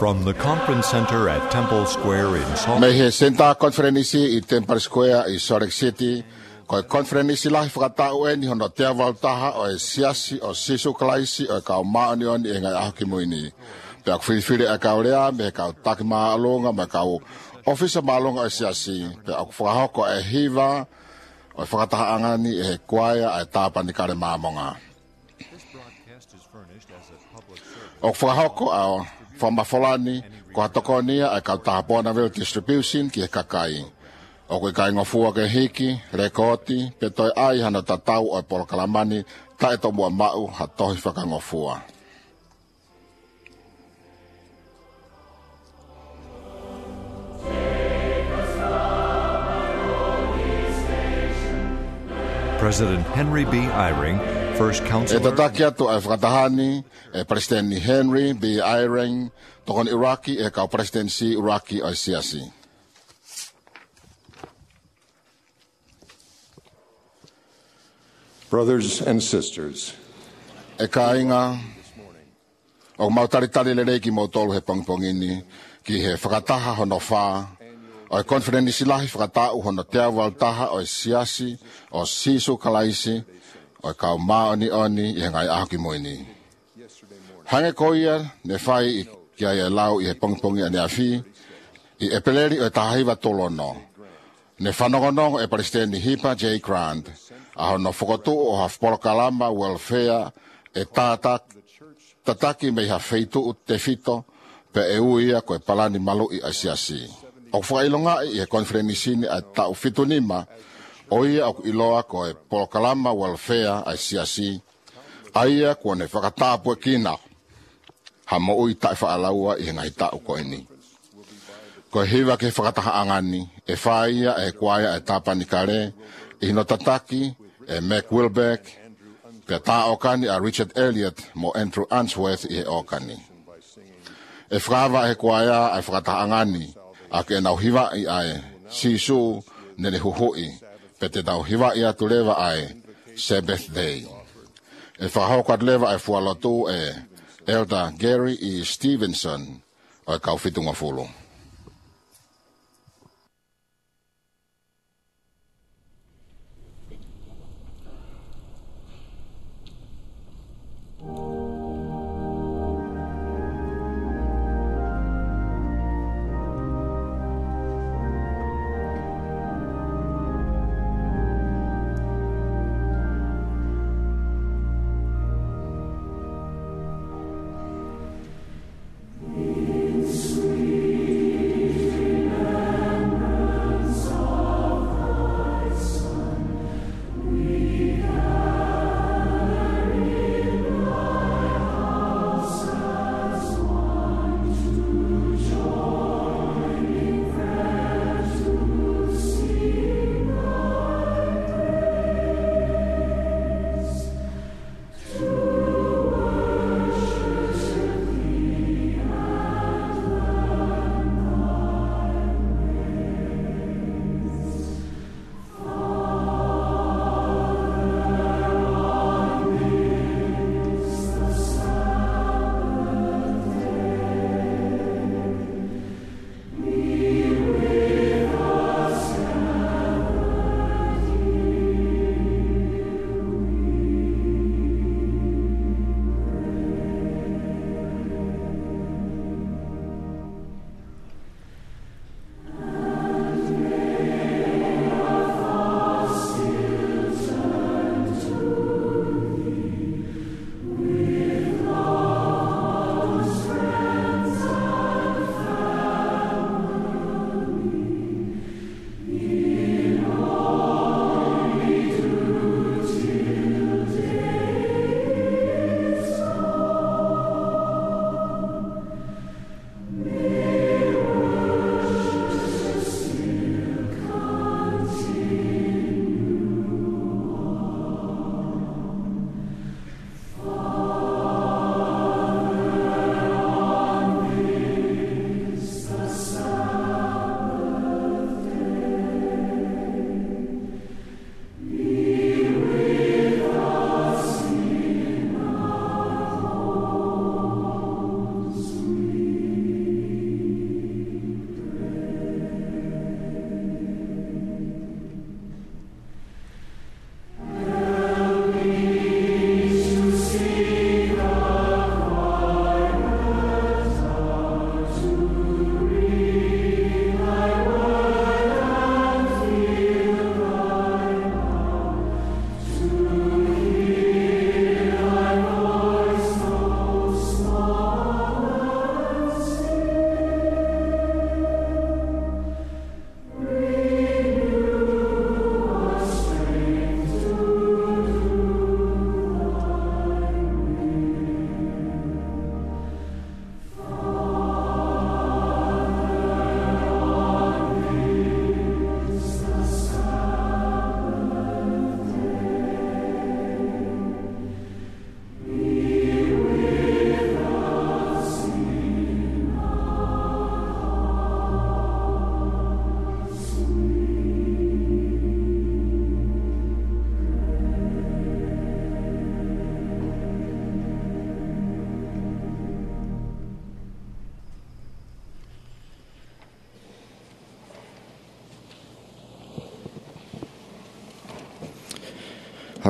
From the conference center at Temple Square in Salt Me he senta konferenisi I Temple Square I Salt Lake City. Ko konferenisi lahi whakatau e ni hono te avaltaha o e siasi o sisu kalaisi o e kau maoni on I ngai ahaki muini. Pe aku whiriwhiri e kau rea, me kau taki maa alonga, me kau ofisa maa alonga o e siasi. Pe aku whakahoko e hiva o e whakataha angani e he kuaia e tāpani kare maamonga. O whakahoko au whamafolani ko hatokonia e kau tahapona veo distribution ki he kakai. O koe kai ngofua ke hiki, rekoti, pe toi ai hana tatau o e polokalamani, tae to mua mau ha tohi whaka ngofua. President Henry B. Eyring, first E counselor. tataki atu e whakatahani, e Presidenti Henry B. Eyring, tokon Iraqi e kau presidensi Iraqi o siasi. Brothers and sisters, E kāinga, o mautaritari le reiki mo tolu he pongpongini, ki he whakataha hono whā, o e konferenisi lahi whakatau hono te awaltaha o e siasi, o sisu kalaisi, o e kau maoni oni I ngai ahoki moini. Hange koia ne whai ki ai e lau I he pongpongi ane awhi, I e peleri o e tahahiwa tolono. Ne whanongonongo e Presidenti Hipa J. Grant, a hono whakotu o hafpolo kalama welfare e tataki mei ha feitu u te fito pe e uia koe palani malu I asiasi. O whailonga I e konferenisini a tau fitu nima o ia o iloa koe polo kalama welfare asiasi. Aia koe ne whakatapu e kina ha mo ui tai whaalaua I ngai tau koe ni. Koe hiwa ke whakataha angani e whaia e kuaia e tāpani kare I no tataki e Mac Wilbeck, pe tā okani a Richard Elliot mo Andrew Answorth I he okani. E whakawa e kuaia e whakataha angani a ke nau hiwa I ai sisu nene huhui pe te nau hiwa I atu lewa ai Sabbath Day. E whakahokat lewa e fualotu e Elder Gary E. Stevenson o e kauwhitunga fulu. Sweet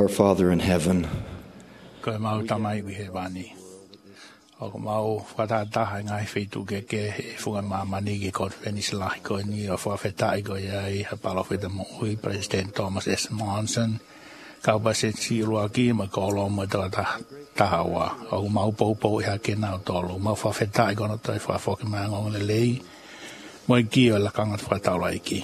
Our Father in heaven, Ko mau tamai wi he wani. O ko mau whakataha ngai whetu ke he whunga mamani ki conference lahi ko ni o whawhetai ko iai ha palawhita mui President Thomas S. Monson kaupa se si urua ki ma kolo ma taha wa. O ko mau pou iha ke nao tolu. Mau whawhetai ko na toi whawhoki maa ngong le lei. Mo i ki o la kangat whataula i ki.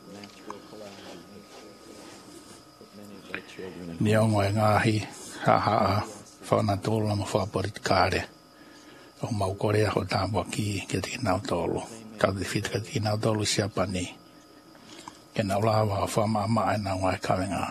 Ni o ngoe ngahi ha whauna tolu ma whaporit kāre. O mau korea ho tāpua ki ke te nau tolu. Kau te whita ka te nau tolu siapa ni. Ke nau lawa o whama maa e nau ngoe kawenga.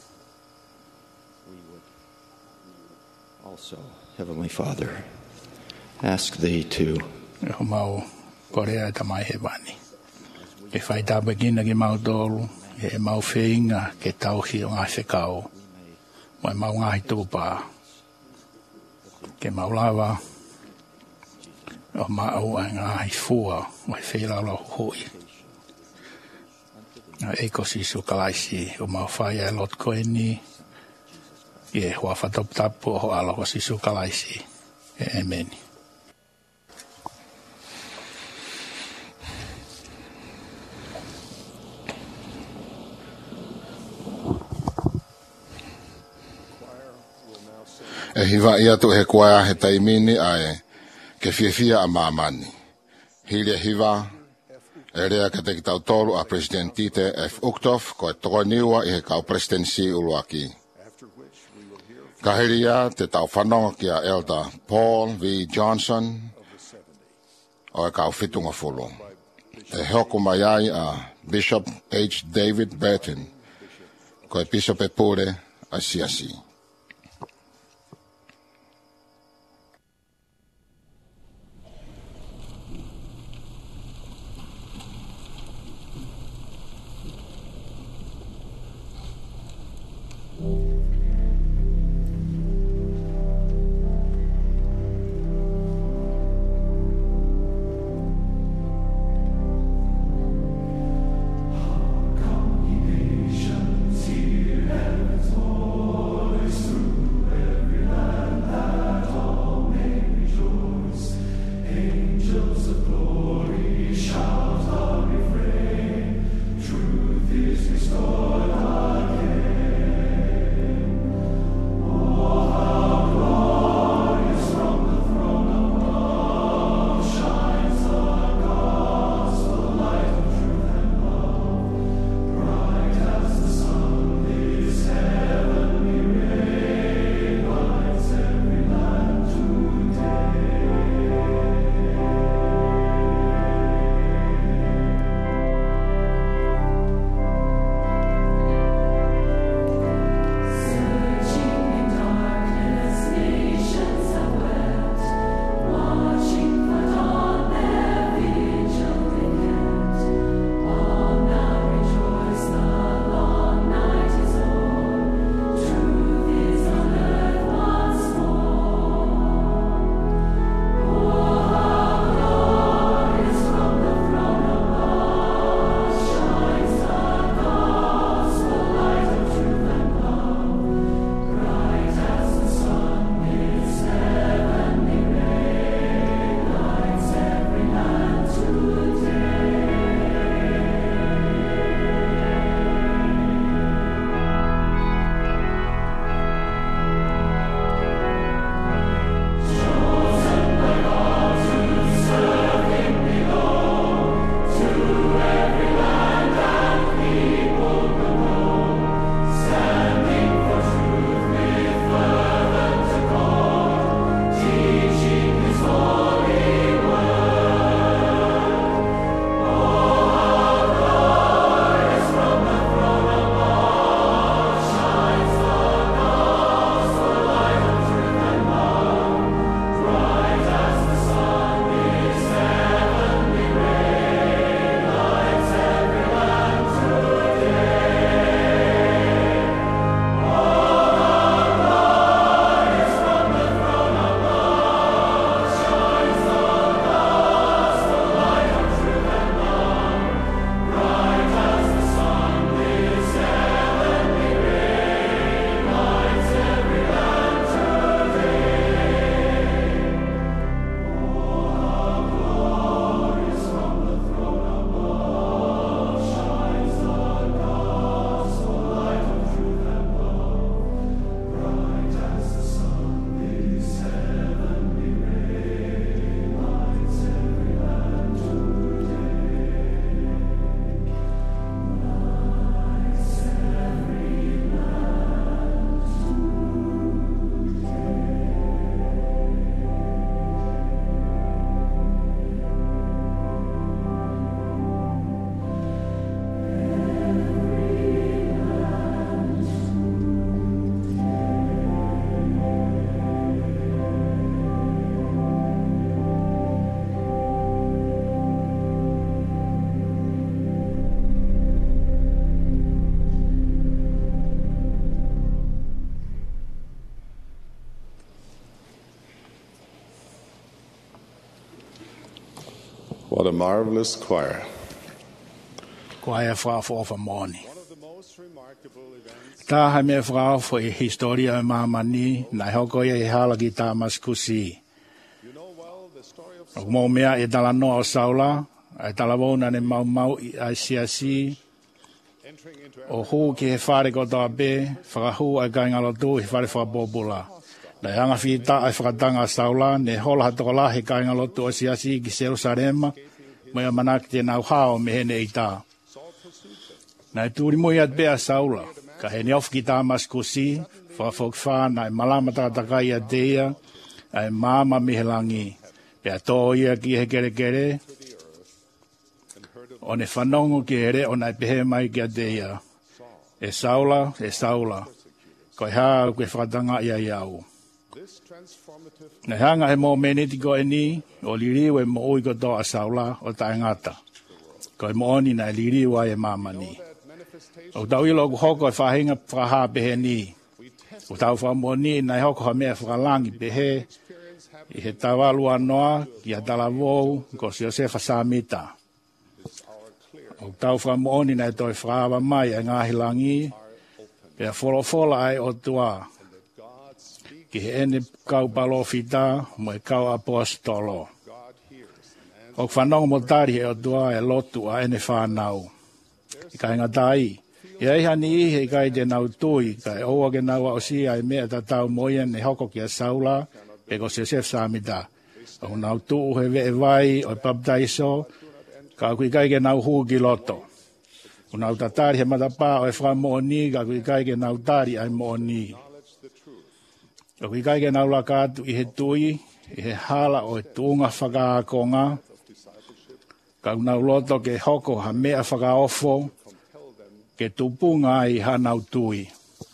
also, Heavenly Father, ask Thee to O mau korea e tamai he wani. Ke whai tāpua kina ki mau tolu. Ke mau whiinga ke tauhi o ngai whekau. Mo e mau ngahi tūpā. Ke mau lawa o mau a ngahi fua o e wheilala hui. E ko sisu kalaisi o mau whai e lot koe ni e hoa whatoptapu o alo o sisu kalaisi. Amen. E hiva ia tu he koea he taimini ai ke fiafia a maamani. Hilia hiva e rea ka te ki tau tolu a President Tite F. Uchtdorf ko e toko niua i he kau presidency uluaki. Ka heria te tau whanonga ki a Elder Paul V. Johnson o e kau whitunga fulu. E hoko mai ai a Bishop H. David Burton ko e Bishop e pure a Siasi. Congregations, hear heaven's voice. What a marvelous choir. Choir for morning. Ta ha me frau for historia mamani na hoko ye hala ki Damaskusi. Mo mea e tala no o saula, e tala wona ne mau i siasi. O hu ki he whare ko toa be, whakahu ai kai ngalo tu he whare whakabobula. Na hanga whita ai whakatanga saula, ne hola hatola he kai ngalo tu o siasi ki Jerusalema, moia manaki te nau hao me hene i tā. Na e tūri moi at bea saula, ka he neof ki Damaskusi, whakafok whāna e malama tātakai a teia, ai māma mihelangi, pea tō ia ki he kere, o ne whanongo ki here o nai pehe mai ki a teia. E saula, ko e hao ke whakatanga ia iau. Na hanga he mō meneti ko e ni, o liriu e mo ui ko tō a saula o tae ngata. Ko e mo oni na liriu ai e mamani. O tau ilo ku hoko e whahinga whaha pehe ni. O tau whamoni na hoko ha mea whakalangi pehe. I he tawalu anoa ki a talavou ko si Josefa Samita. O tau whamoni na e toi whahawa mai e ngahi langi. Pea wholofola ai o tua. Ki he ene kau palofita mo e kau apostolo. O whanongo mo tari e o tua e lotu a ene whanau. I ka inga tai. Ia iha ni ihe i kai te nau tui, ka e oua ke nau au si ai mea ta tau moia ne hoko ki a saula, e ko Joseph Samita. O nau tuu he ve e vai, o baptaiso, ka kui kai ke nau huu ki loto. O nau tatari he matapa o e wha mooni, ka kui kai ke nau tari ai mooni. O kui kai ke nau lakatu i he tui, i he hala o e tuunga whakaakonga, ka nau loto ke hoko ha mea whakaofo, ke tupunga i hanau tui.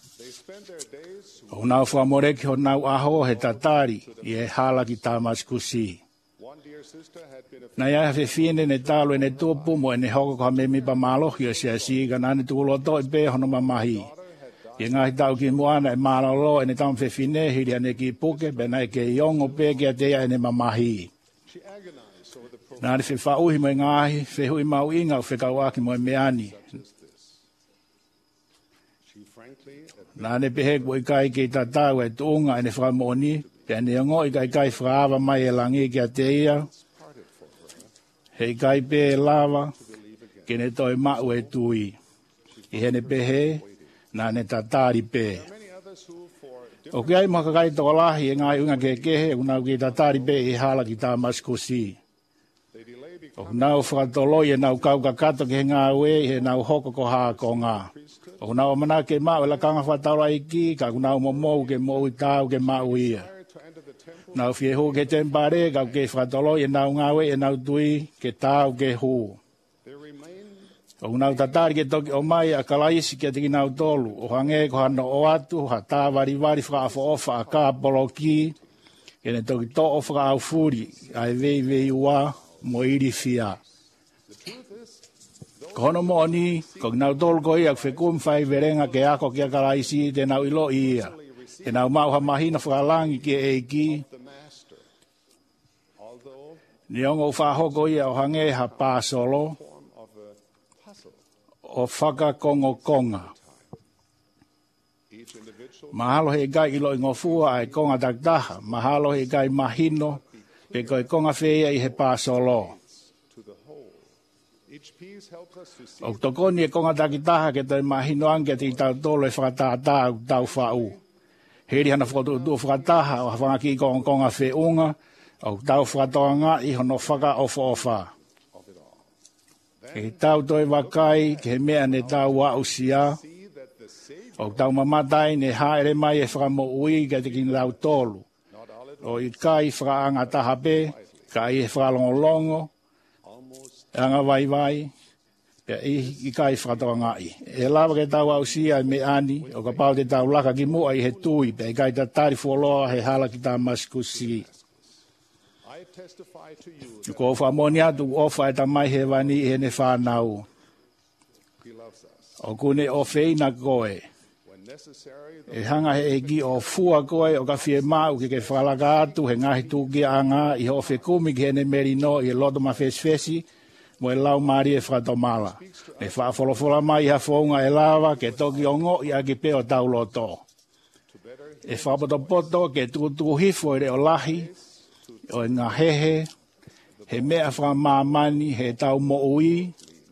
O nau whamoreki ho nau aho he tatari i he hala ki Damaskusi. Na ia he whine ne talo e ne tupu mo e ne hoko ka me mipa malohi o siasi ka nane tukuloto e pe hono mamahi. I ngahi tau ki muana e malolo e ne tam whine hiri ane ki puke pe na e ke iongo pe ki a teia e ne mamahi. Nane whauhi mo e ngahi, whehui mau inga o whekauaki mo e meani. Nane pehe ko i kai ki tatau e tuunga e ne whamoni, pe ane ongo i kai whaawa mai e langi ki a teia. Hei kai pe e lava, ke ne toi mau e tui. I hene pehe, nane tatari pe. O ki ai maka kai toko lahi e ngai unga ke kehe, unau ki tatari pe i hala ki Damaskusi. O nau whakatoloi e nau kaukakato ki he ngā ue, he nau hoko ko haa ko ngā. O nau mana ke mau e la kanga whataura iki, ka nau momou ke mou i tau ke mau ia. Nau whiehu ke tempare, ka ke whakatoloi e nau ngā ue e nau tui ke tau ke hu. O nau tatari ke toki o mai a kalaisi ke tiki nau tolu, o hange ko hano o atu, ha tā wari whakafo ofa a kā poloki, ke ne toki to o whakau furi, ai vei ua, mo iri fia. Kono mo ni, ko nau tolu ko ia whekum whai verenga ke ako ki a kalaisi te nau ilo ia. Te nau mau ha mahina whakalangi ke eiki. Ni ongo whahoko ia o hange ha pāsolo. O whakakongo konga. Mahalo he gai ilo ingofua ai konga taktaha. Mahalo he gai mahino. Pe koe konga whea i he pāsolo. O tokoni e konga takitaha ke toi mahino anke te tau tolo e whakatātā u tau whau. Heri hana whakatu whakataha o whangaki konga wheunga o tau whakatoanga i hono whaka ofa. Ke tau toi wakai ke he mea ne tau wa usia. O tau mamatai ne haere mai e whakamo ui ke te kini tau tolu. O i kai whakaanga tahape, kai e whakalongolongo, anga vai, i kai whakatoa ngai. E lawa ke tau au sia me ani, o ka pau te tau laka ki mua i he tui, pe i kai ta tari fuoloa he hala ki Damaskusi. Ko whamoni atu ofa e ta mai he wani i he ne whanau. O kune o feina koe, E hanga he eki o fua koe o ka fie mau ke whalaka atu he ngahi tūki anga i ho fe kumi ki hene merino i loto ma fesi mo e lau maari e whakatomala. E whaafolofola mai ha whaunga e lava ke toki ongo i agi pe o tau loto. E whapoto ke tuku hifo e re o lahi o e ngā hehe he mea whamamani he tau mo ui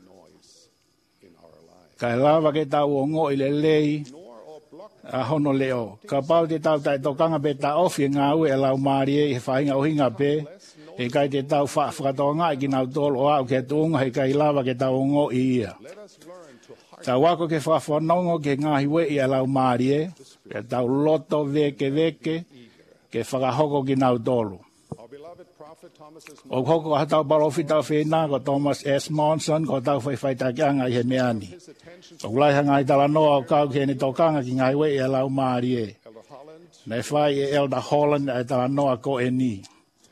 ka e lava ke tau ongo i le lei a hono leo. Ka pau te tau tai tokanga pe ta ofi ngā ue e lau maari e he whainga o hinga pe e kai te tau whakatonga i ki nau tolo au ke tuunga he kai lava ke tau ongo i ia. Ta wako ke whawhanongo ke ngahi we i a lau maari e ke tau loto veke ke whakahoko ki nau tolo. O hoko ha tau barofi tau whina ko Thomas S. Monson ko tau whaiwhaitakianga i he meani. O lai hanga i tala noa o kau ke ni tokanga ki ngai we i a lau maari e. Nei whai e Elder Holland i tala noa ko e ni.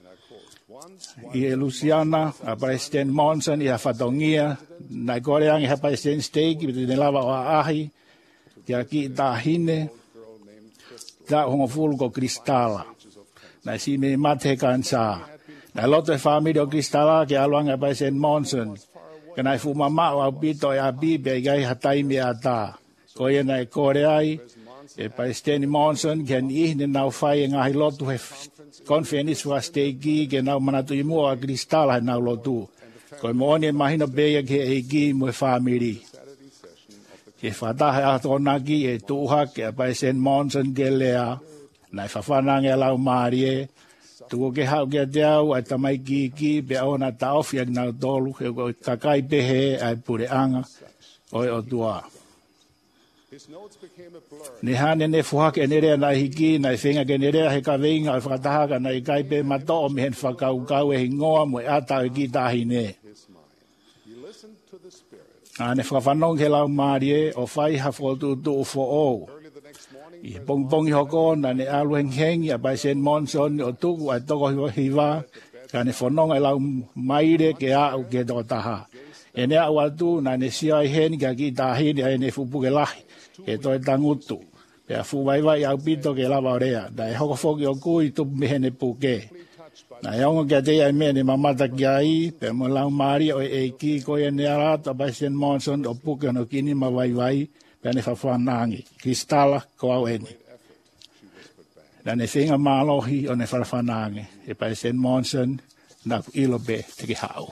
I e Luciana, a President Monson i a whatongia, nei koreang i ha President Steak i te lava o ahi, ki a ki ta hine, ta hongo fulu ko Kristala. Nei si me mate kansa. Nei loto e whamiri o Kristala ki aluanga i President Monson, ka nei fu mama o au pito e a bibe i gai hataimi a ta. Ko ia nei koreai, e President Monson ki an ihne nau whai e ngahi lotu he conference wa stegi ke nau manatu i mua a Kristala he nau lotu. Ko e mooni e mahino beia ke e ki mo e whamiri. Ke whatahe atonaki e tuha ke a President Monson ke lea, nai whawhanang e lau maari e, tuko ke hau ke te au ai tamai ki pe aona ta ofi ak nau tolu he ko kakai pehe ai pure anga o e o tua. Ni hane ne fuhake ne rea nai hiki nai whenga ke ne rea he ka veinga o whakatahaka nai kai pe mato o mihen whakaukau e hingoa mo e atau e ki tahi ne. Ane whakawhanong he lau maari e o whai hawhotu tu fo o. I pongpongi hoko na ne alu hengi a President Monson o tuku ai toko hiwa ka ne whanonga e lau maire ke au ke toko taha. E ne au atu na ne sia i heni ka ki tahini ai ne fupu ke lahi ke toi tangutu. Pe a fuwaiwai au pito ke lava orea. Da e hoko foki o kui tupu mihene puke. Na e ongo kia te ai mea ne mamata ki ai pe mo lau maari o e ki ko e ne arato a President Monson o puke no kini ma waiwai pe ne whawhanangi. Kristala ko au eni. Na ne whenga malohi o ne whawhanangi. E President Monson na ku ilo be te ki hao.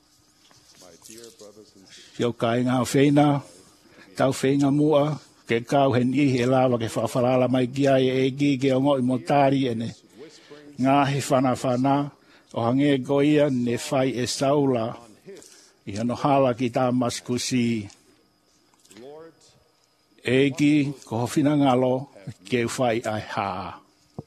Sio kai ngā whena, tau whenga mua, ke kau hen ihi e lawa ke whawharala mai ki ai e ki ke ongo i motari e ne. Ngāhi whana, o hange ko ia ne whai e saula, i hano hala ki tā maskusi. E ki, ko howhina ngalo, ke whai ai haa.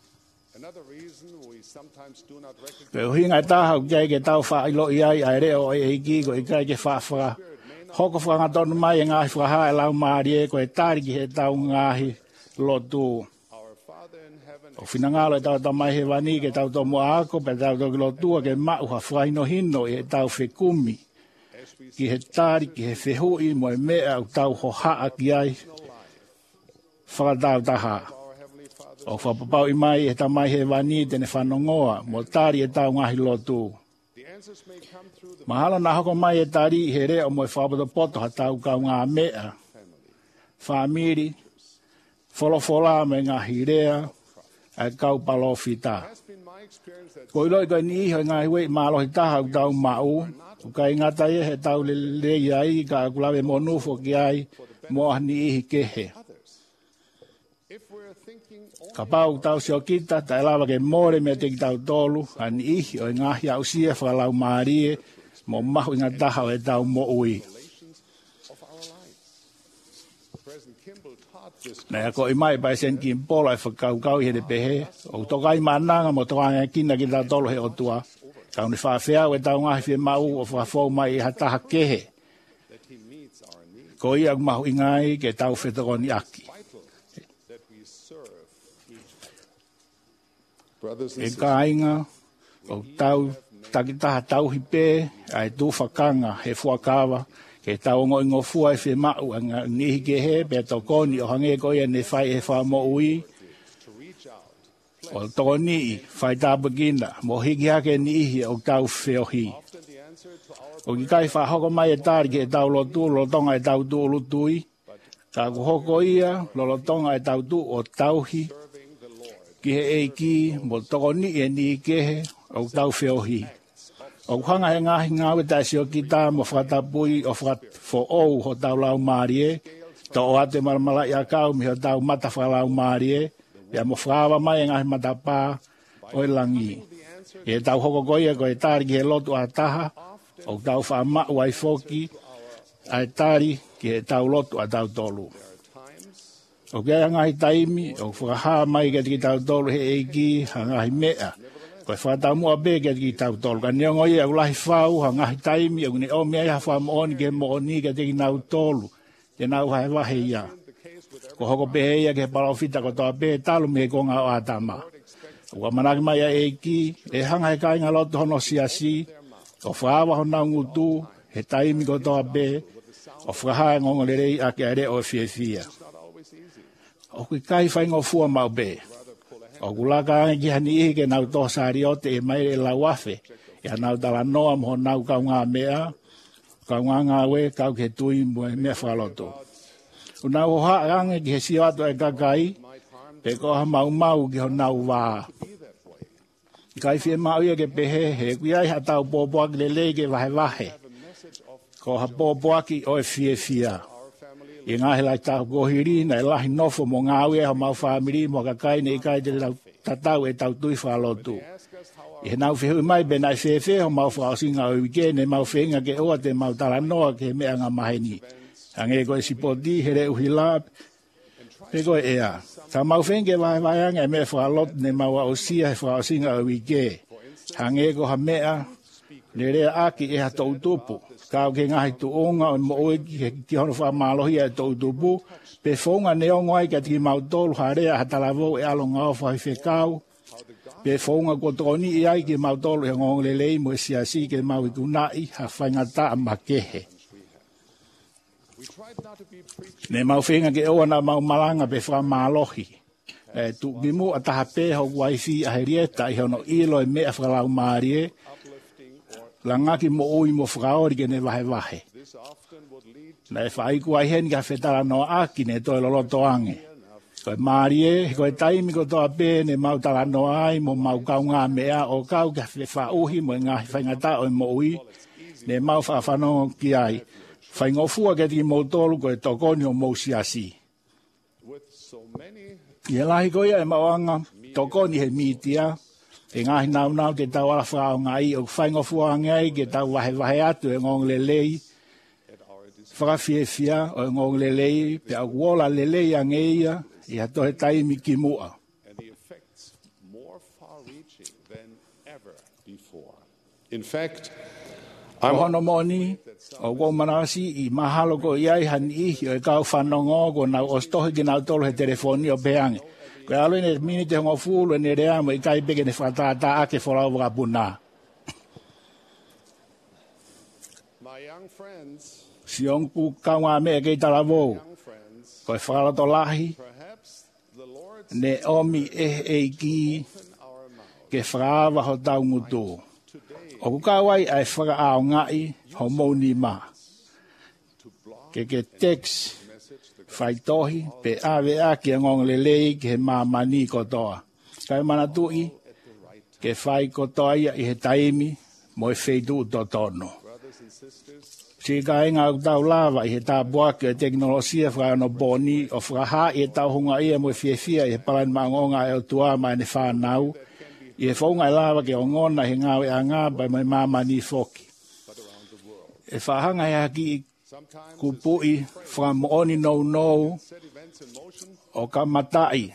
Pe uhinga tahau kia ke tau whai lo i ai ai reo e ki ko i kai ke whawhara. Hoko whangatonu mai e ngahi whaha e lau maari e ko e tariki he tau ngahi lotu. O whinangalo e tau tau mai he wani ke tau tau mua ako pe tau tau lotua ke mau ha whaino hino e tau whekumi. Ki he tariki he whehui mo e mea au tau ho haa ki ai whakatau taha. O whapapau i mai e tau mai he wani tene whanongoa mo tari e tau ngahi lotu. Mahala na hoko mai e tari he rea o mo e whapato ha tau kau ngā mea. Whamiri, wholofola me ngā hirea, ai kau palofita. Ko iloi koe ni iho ngā hiwe mālohi taha u tau mau, u kai ngata e he tau le ai ka kulawe monufo ki ai, moa ni ihi kehe. Ka pau tau sio kita, ta elawa ke more me te ki tau tolu, ani ihi o ngahi au sia whakalau maarie, mo mahu inga taha o e tau mo ui. Nei ako i mai pai sen ki mpola e whakaukau i he de pehe, o tokai mananga mo tokai kina ki tau tolu he o tua, kau ni whawhea o e tau ngahi whi mau o whakafou mai i hataha kehe. Ko ia mahu ingai ke tau whetokoni aki. E kāinga, o tau takitaha tauhi pē, ai tūwhakanga he fuakawa, ke tau ngo fua e whi mau anga nihi ke he pe to koni o hange ko ia ne whai e wha mo ui o to ni whai tāpakina mo hiki hake nihi o tau whiohi o ki kai wha hoko mai e tāri ke tau lo tonga e tau tu ulu tui ka ku hoko ia lo tonga e tau tu o tauhi ki he eiki mo toko ni e ni ke he o tau whiohi o hanga he ngahi ngawe taisi o kita mo whakatapui o whakatfo ou ho tau lau maarie to o ate maramala i a kau mi ho tau mata whalau maarie ia mo whakawa mai e ngahi matapā o e langi e tau hoko koia ko e tāri ki he lotu a taha o tau whaamau ai foki ai tāri ki he tau lotu a tau tolu o kia ngahi taimi o whakaha mai ki tau tolu he eiki ha ngahi mea ko fa ta mo be ke ki tau tol kan yo ngoi au lai fau ha ngai taimi au ni o me ha fa mo ni ke mo ni ke te nau tolu ke nau ha wa he ya ko hoko be ya ke para fita ko to be talu me ko nga atama wa mana mai e ki e hanga e kai ngalo to no siasi o fa wa na ngutu he taimi ko to be o fa ha ngong le rei a ke re o fia o kai fa ngo fu ma be o kulaka ki hani ke nau to sari o te mai e la wafe ya nau tala noa mo nau ka nga mea ka nga we ka ke tui mo me faloto una o ha ang ki si ato e kakai pe ko ha mau ki ho nau wa kai fi mau ye ke pe he ku ya ha tau po le le ke wa ko ha po ki o fia e ngā he lai tāu kohiri, nei lahi nofo mo ngāwe ha mau whamiri, mo kakai nei kai te tatau e tau tui whalotu. I he nau whihui mai be nai whewhe ho mau whaasinga o wike, nei mau whenga ke oa te mau talanoa ke mea ngā maheni. Hange koe sipoti, here uhi lāp, pe koe ea. Tā mau whenge waianga e mea whalotu, nei mau au sia he whaasinga o wike. Hange ko ha mea, le rea aki e ha tau tupu. Kau ke ngahi tu onga o mo oe ki hono wha malohi e tau tupu. Pe whaunga neongo ai ka tiki mau tolu harea ha talavo e alo ngao whahi whekau. Pe whaunga ko toni i ai ki mau tolu he ngong lelei mo e siasi ke mau i kunai ha whaingata a makehe. Ne mau whenga ke oa na mau malanga pe wha malohi. Tu bimu a taha peho waifi a herieta i hono ilo e mea whalau maarie. Langaki mo oi mo whakaori ke ne wahe. Nei whai kua hen ka whetara no aki ne toi loloto ange. Koe maarie, koe taimi ko toa pē ne mau tala no ai mo mau kau ngā mea o kau ka whauhi mo ngā whaingata o mo ui. Ne mau whawhanongo ki ai. Whaingofua ke ti mo tolu koe tokoni o mo siasi. Ie lahi koe e mau anga tokoni he mitia. E ngahi nau te tau ala whao ngai o whaingofua ngai ke tau wahe atu e ngong lelei. Whakawhiewhia o ngong lelei pe au wola lelei a ngeia i hato he taimi ki mua. In fact, I'm hono moni o ko manasi i mahalo ko iai hani i o kau whanongo ko nau ostohi ki nau tolu he telefoni o peange. Koe alo ine minite hongo fulu ene rea mo i kai peke ne whatata ake wholau waka puna. Si onku kaunga mea kei talavou. Koe whakalato lahi. Ne omi eiki ke whakawa ho tau ngutu. O kukawai ai whakaao ngai ho mouni ma. Ke text. Whai tohi, pe awe a ki ngong lelei ki he mamani kotoa. Kai mana tui, ke whai kotoa ia i he taimi, mo e wheitu to tono. Si ka inga au tau lava i he tāpua ki e teknolosia whakano boni, o whakaha i he tau hunga ia mo e whiewhia i he palan maangonga e o tua mai ne whanau, i he whaunga i lava ki o ngona he ngawe a ngā pai mai mamani foki. E whahanga he haki i kupui whakamooni no o ka matai.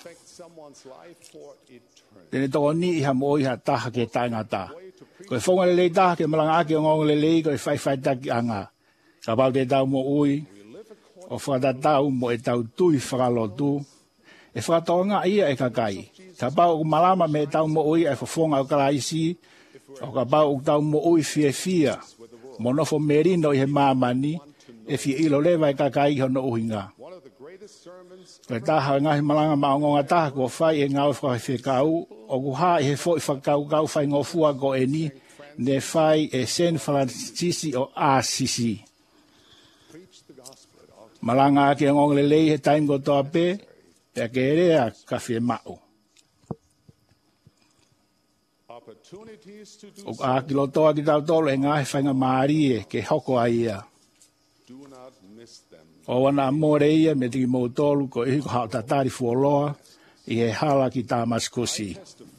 Tene toko ni iha mo iha taha ke taingata. Koe whonga lelei taha ke malanga ake o ngonga lelei koe whai taki anga. Ka pau te tau mo ui o whakatatau mo e tau tui whakalotu. E whakatonga ia e kakai. Ka pau malama me tau mo ui e whonga o kalaisi. O ka pau tau mo ui fia. Monofo merino i he mamani. e fi ilo le vai kakai hono uhinga. Koe taha ngahi malanga maongonga taha ko whai e ngau whakawhekau o kuha e he fo i whakau whai ngofua ko e ni ne whai e San Francisco o Assisi. Malanga ake ngong le lei he taim ko toa pe pe ke rea ka whi mao. O aki lo toa ki tau tolo e ngahi whainga maari e ke hoko a ia. O wana amore ia me tiki mou tolu ko ihi ko hao tatari fuoloa i he hala ki Damaskusi.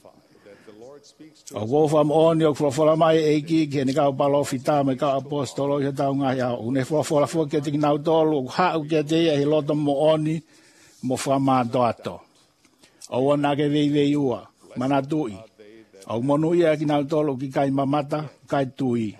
O wofa mooni o kuafola mai eiki ki ne kau palo fita me kau apostolo i he tau ngahi au. Une fuafola fua ki tiki nau tolu o hao ki te ia he loto mooni mo whamato ato. O wana ke vei ua, mana tui. O monu ia ki nau tolu ki kai mamata, kai tui.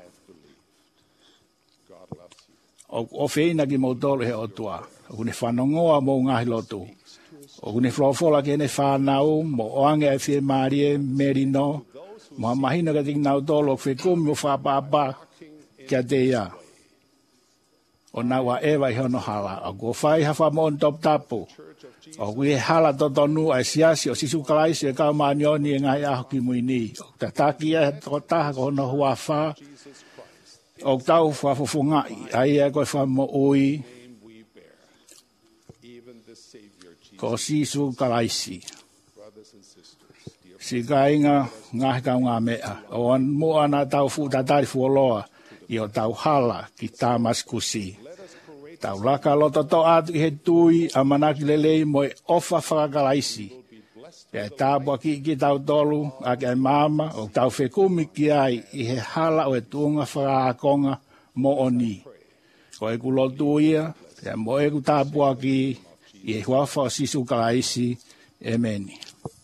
O feina ki mo tolu he otua. O kune whanongoa mo ngahi lotu. O kune flofola ki ene whanau, mo oange e fie marie, merino, mo mahina ka tiki nau tolu, o whekumi o whapapa kia te ia. O nawa ewa i hono hala. O kua whai hawha mo on top tapu. O kui he hala totonu ai siasi o sisu kalaisi e kau maanioni e ngai aho ki muini. O tataki e toko taha ko hono hua wha. O tau whafofungai, ai e koe whamo ui, ko sisu kalaisi. Si ka inga ngahi kau ngā mea, o an mua na tau fu tatari fuoloa, i o tau hala ki Damaskusi. Tau laka loto to atu i he tui, a manaki lelei mo e ofa whakakalaisi. E tāpua ki tau tolu, a ke mama, o tau whekumi ki ai, i he hala o e tuunga whakaakonga mo o ni. Ko e kulotu ia, e mo e ku tāpua ki, i he huafa o sisu kalaisi, e meni.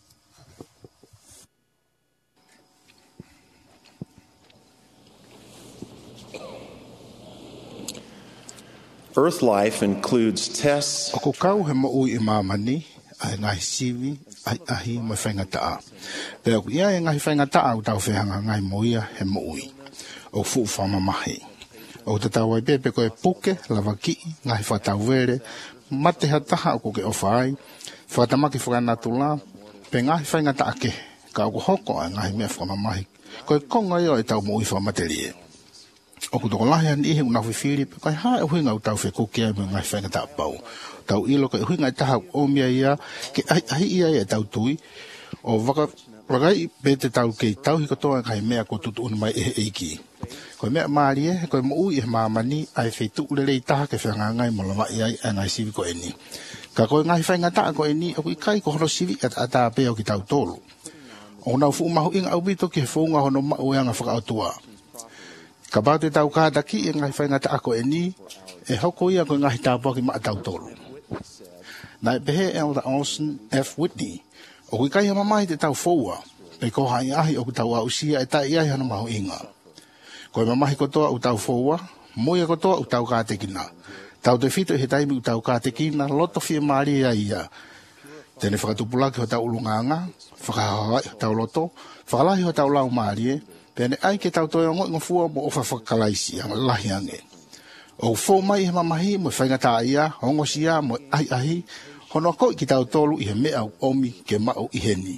Earth life includes tests. O ko kau he mo ui i mamani, ai ngai sivi, ai ahi mo whaingataa. Pea ku ia e ngai whaingataa u tau whehanga ngai moia he mo ui. O fu whamamahi. O te tau ai pepe ko e puke, lava ki, ngai whatau vere, mate hataha o ko ke ofai, whatamaki whakanatu la, pe ngai whaingataa ke, ka o ko hoko ai ngai mea whamamahi. Ko e konga io e tau mo ui whamaterie. O ku toko lahi ani ihe una whiwhiri, kai hae o huinga u tau whekokia me ngai whaingataa pau. Tau ilo kai huinga i taha o mia ia, ke ahi ia e tau tui, o wakai be te tau kei tau hiko toa kai mea ko tutu unu mai eiki. Koe mea maari e, koe mo ui e mamani, ai wheitu ulele i taha ke whangangai mo lama i ai ngai sivi ko eni. Ka koe ngai whaingataa ko eni, o kui kai ko hono sivi ata peo ki tau tolu. O nau fu mahu inga au bito ki he fuunga hono mau e anga whakautua. Ka bātu e tau kātaki e ngai whaingataa ko eni, e hoko ia ko ngai tāpua ki maa tau tolu. Nai pehe Elder Olsen F. Whitney, o kui kai hamamai te tau foua, pe ko hai ahi o ku tau au sia e tai ai hana mahu inga. Koe mamahi kotoa u tau foua, moia kotoa u tau kātekina. Tau te fito he taimi u tau kātekina, loto fie maari ia ia. Tene whakatupulaki ho tau ulunganga, whakahawai ho tau loto, whakalahi ho tau lau maari e, pene ai ke tau toia ngoi ngofua mo ofa whakalaisi, ang lahi ange. O fo mai he mamahi mo whaingataa ia, hongosia mo ahi, hono koi ki tau tolu i he mea o omi ke mao i heni.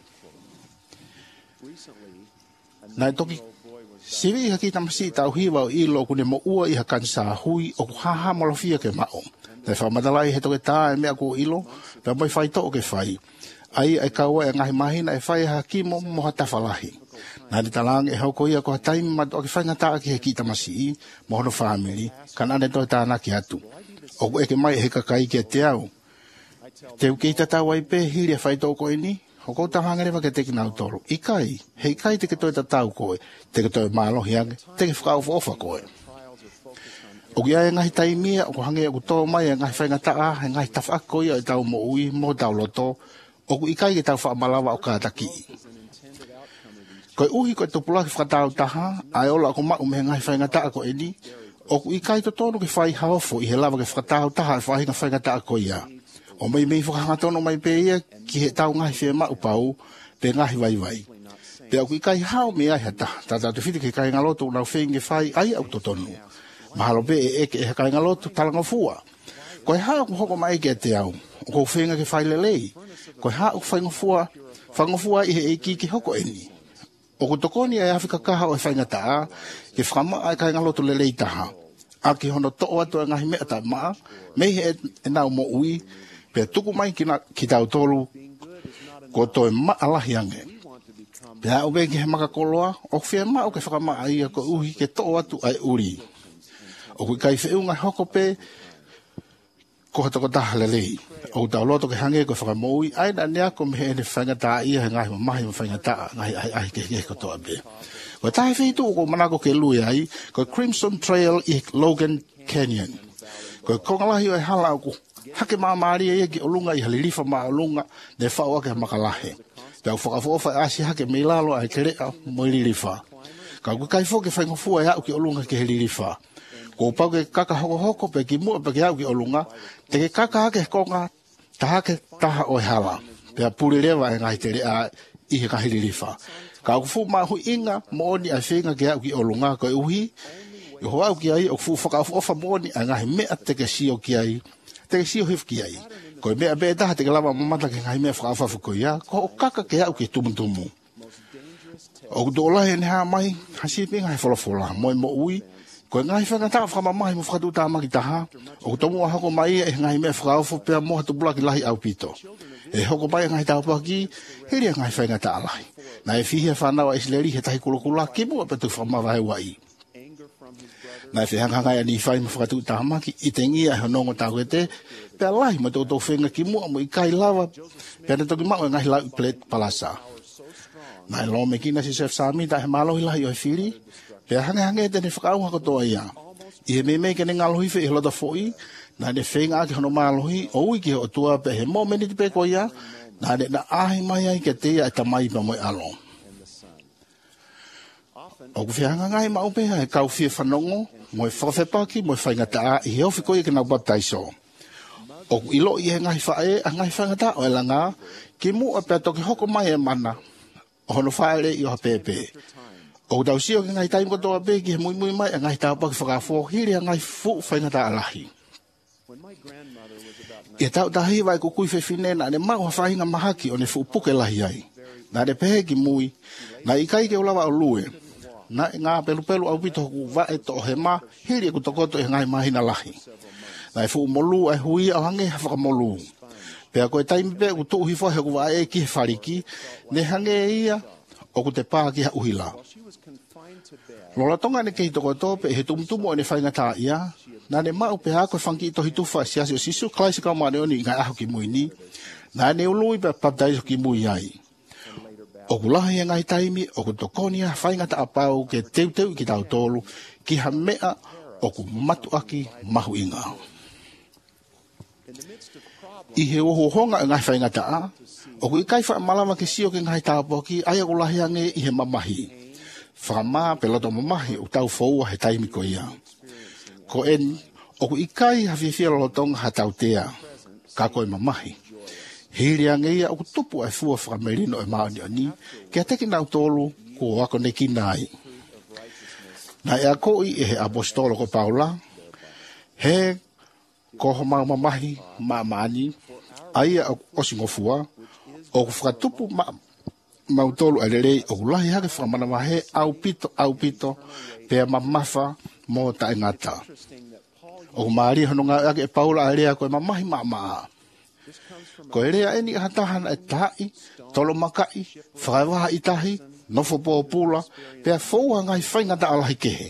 Nai toki, sivi iha ki tamasi tau hiwa o ilo kune mo ua iha kansa hui o ku haha mo lofia ke mao. Nai whamatalai he toke tā e mea ko ilo, pia mai whai to ke whai. Ai ai kaua e ngahi mahina e whai ha kimo mo hata whalahi. Nai talang e hauko ia ko taimi mato ke whaingataa ki he ki tamasi i, mo hono family, kan ane toi tāna ki atu. O ku eke mai he kakai ki te au. Te uke tata wai pe hiri a whai toko ini, hoko ta hangarewa ke teki nau tolu. Ikai, hei kai te ke toi tatau koe, te ke toi mālohi ange, te ke whakau ofa koe. O kia e ngahi taimia, o ku hange o ku tō mai e ngahi whaingataa, e ngahi tawhako ia e tau mo ui, mo tau loto, o ku ikai ke tau whaamalawa o kātaki. Koe uhi koe tupulaki whakatau taha, ai ola ako mau me ngahi whaingataa ko eni, o ku ikai to tonu ke whai haofo i he lava ke whakatau taha e whahinga whaingataa ko ia. O mai whakahangatono mai pe ia ki he tau ngahi whea mau pau, pe ngahi vai. Pe au ku ikai hao me ai hata, tata te whiti ke kai ngaloto unau whengi whai ai au totonu. Mahalo pe e kai ngalotu talanga fua. Ko ha ko hoko mai ke te au. Ko whenga ke whaile lei. Ko ha ko whainga fua i ki hoko eni. O ko tokoni ai Afrika kaha o whainga taa. Ke whama ai kai ngalotu le lei taha. A ki hono to'o atu e ngahi mea ta maa. Mei e nau mo ui. Pea tuku mai ki tau tolu. Ko toi maa lahi ange. Pea ube ki he maka koloa. O whia maa o ke whakama ai ko uhi ke to'o atu ai uri. O kui kai whiunga hoko pe. Ko hatoko taha le lei. O tau loto ke hange ko whakamoui. Ai na nea ko mehe ne whaingataa ia he ngahi mamahi ma whaingataa. Ngahi ai ke kotoa be. Ko tahe whitu ko manako ke lui ai. Ko Crimson Trail i Logan Canyon. Ko kongalahi o e hala ko hake maamari e ki olunga i halilifa maa olunga. Ne whao ake makalahe. Tau whakafofa asi hake meilalo ai kerea mo lilifa. Ka ku kai foke whaingofua e au ki olunga ke helilifa. Ko pau ke kaka hoko pe ki mua pe ki au ki olunga. Te ke kaka hake konga taha o e hala. Pea puri rewa e ngai tere a i he kahililifa. Ka kufu mahu inga mooni a whenga ke au ki olunga ko e uhi. I ho au ki ai o kufu whakaufu ofa mooni a ngahi mea te ke sio ki ai. Te ke sio hif ki ai. Ko e mea bea taha te ke lama mamata ke ngahi mea whakaufu ko ia. Ko o kaka ke au ki tumutumu. O kudola he neha mai hasipi ngai wholofola. Moe mo ui. Ko ngai whakata whakamamahi mo whakatu tāmaki taha. O tomu a hoko mai e ngai mea whakaufu pia moha tu bulaki lahi au pito. E hoko mai ngai tāpaki, heri a ngai whaingata alahi. Na e whihia whanawa isleri he tahi kulokula ki mua petu whamawai wai. Na e whihanga ngai ani whai mo whakatu tāmaki, i te ngia he nongo tāku e te, pia lahi mo tō whenga ki mua mo i kai lawa, pia ne toki mau e ngai lau i plet palasa. Na e lo me kina si Chef Sami, ta he malohi lahi o e whiri, pea hange tene whakauha kotoa ia. I he mei ke ne ngalohi whi i hlota fōi, na ne whenga ake hono malohi, o ui ki ho tua pe he mo meniti pe ko ia, na ne na ahi mai ai ke te ia e tamai pa moi alo. O ku whianga ngai mau pe he kau whia whanongo, mo e whakawhepaki, mo e whaingata a, i he ofi ko i ke nau baptaiso. O ku ilo i he ngai whae, a ngai whaingata o e langa, ki mu a pia toki hoko mai e mana, o hono whaere i o ha pepe. O tau sio ki ngai taim kotoa pe ki he mui mai a ngai tau paki whakafo hiri a ngai fu whaingata alahi. Ia tau tahi vai kukui whewhine na ne mau hawhainga mahaki o ne fu puke lahi ai. Na ne pehe ki mui, na i kai ke ulawa o lue. Na ngā pelu au pito ku vae to he ma hiri ku tokoto e ngai mahina lahi. Na e fu molu e hui au hange whakamolu. Pea koe taimi pe ku tuhi fo he ku vae ki he whariki, ne hange ia o ku te pā ki ha uhila. Lola tonga ne kei toko tope he tumutumu o ne whaingata ia, na ne mau pe hako whanki ito hituwha siasi o sisu, klaisi ka mane o ni ngai aho ki muini, na ne ului pe paptaiso ki mui ai. O kulahi e ngai taimi, o ku tokonia whaingata apau ke teuteu ki tau tolu, ki ha mea o ku matu aki mahu inga. I he oho honga e ngai whaingata a, o ku ikai wha malama ke sio ke ngai tāpoki, ai a kulahi ange i he mamahi. Whakama peloto mamahi o tau whaua he taimi ko ia. Ko en, o ku ikai hawhiwhia lolotonga ha tau tea, ka koe mamahi. Hiri ange ia o ku tupu ai fua whakamerino e maoni o ni, kia teki nau tolu ko wako neki nai. Na ea koi e he apostolo ko Paula, he koho mau mamahi maamani, aia o osingofua, o ku whakatupu mau tolu alelei o lahi hake whamana wahe au pito pea mamafa mo ta ingata. O maari hono ngā ake e Paula alea koe mamahi maa. Ko elea eni hatahana e tahi, tolo makai, whakaiwaha i tahi, nofo pōpula, pea fōua ngai whaingata alahi kehe.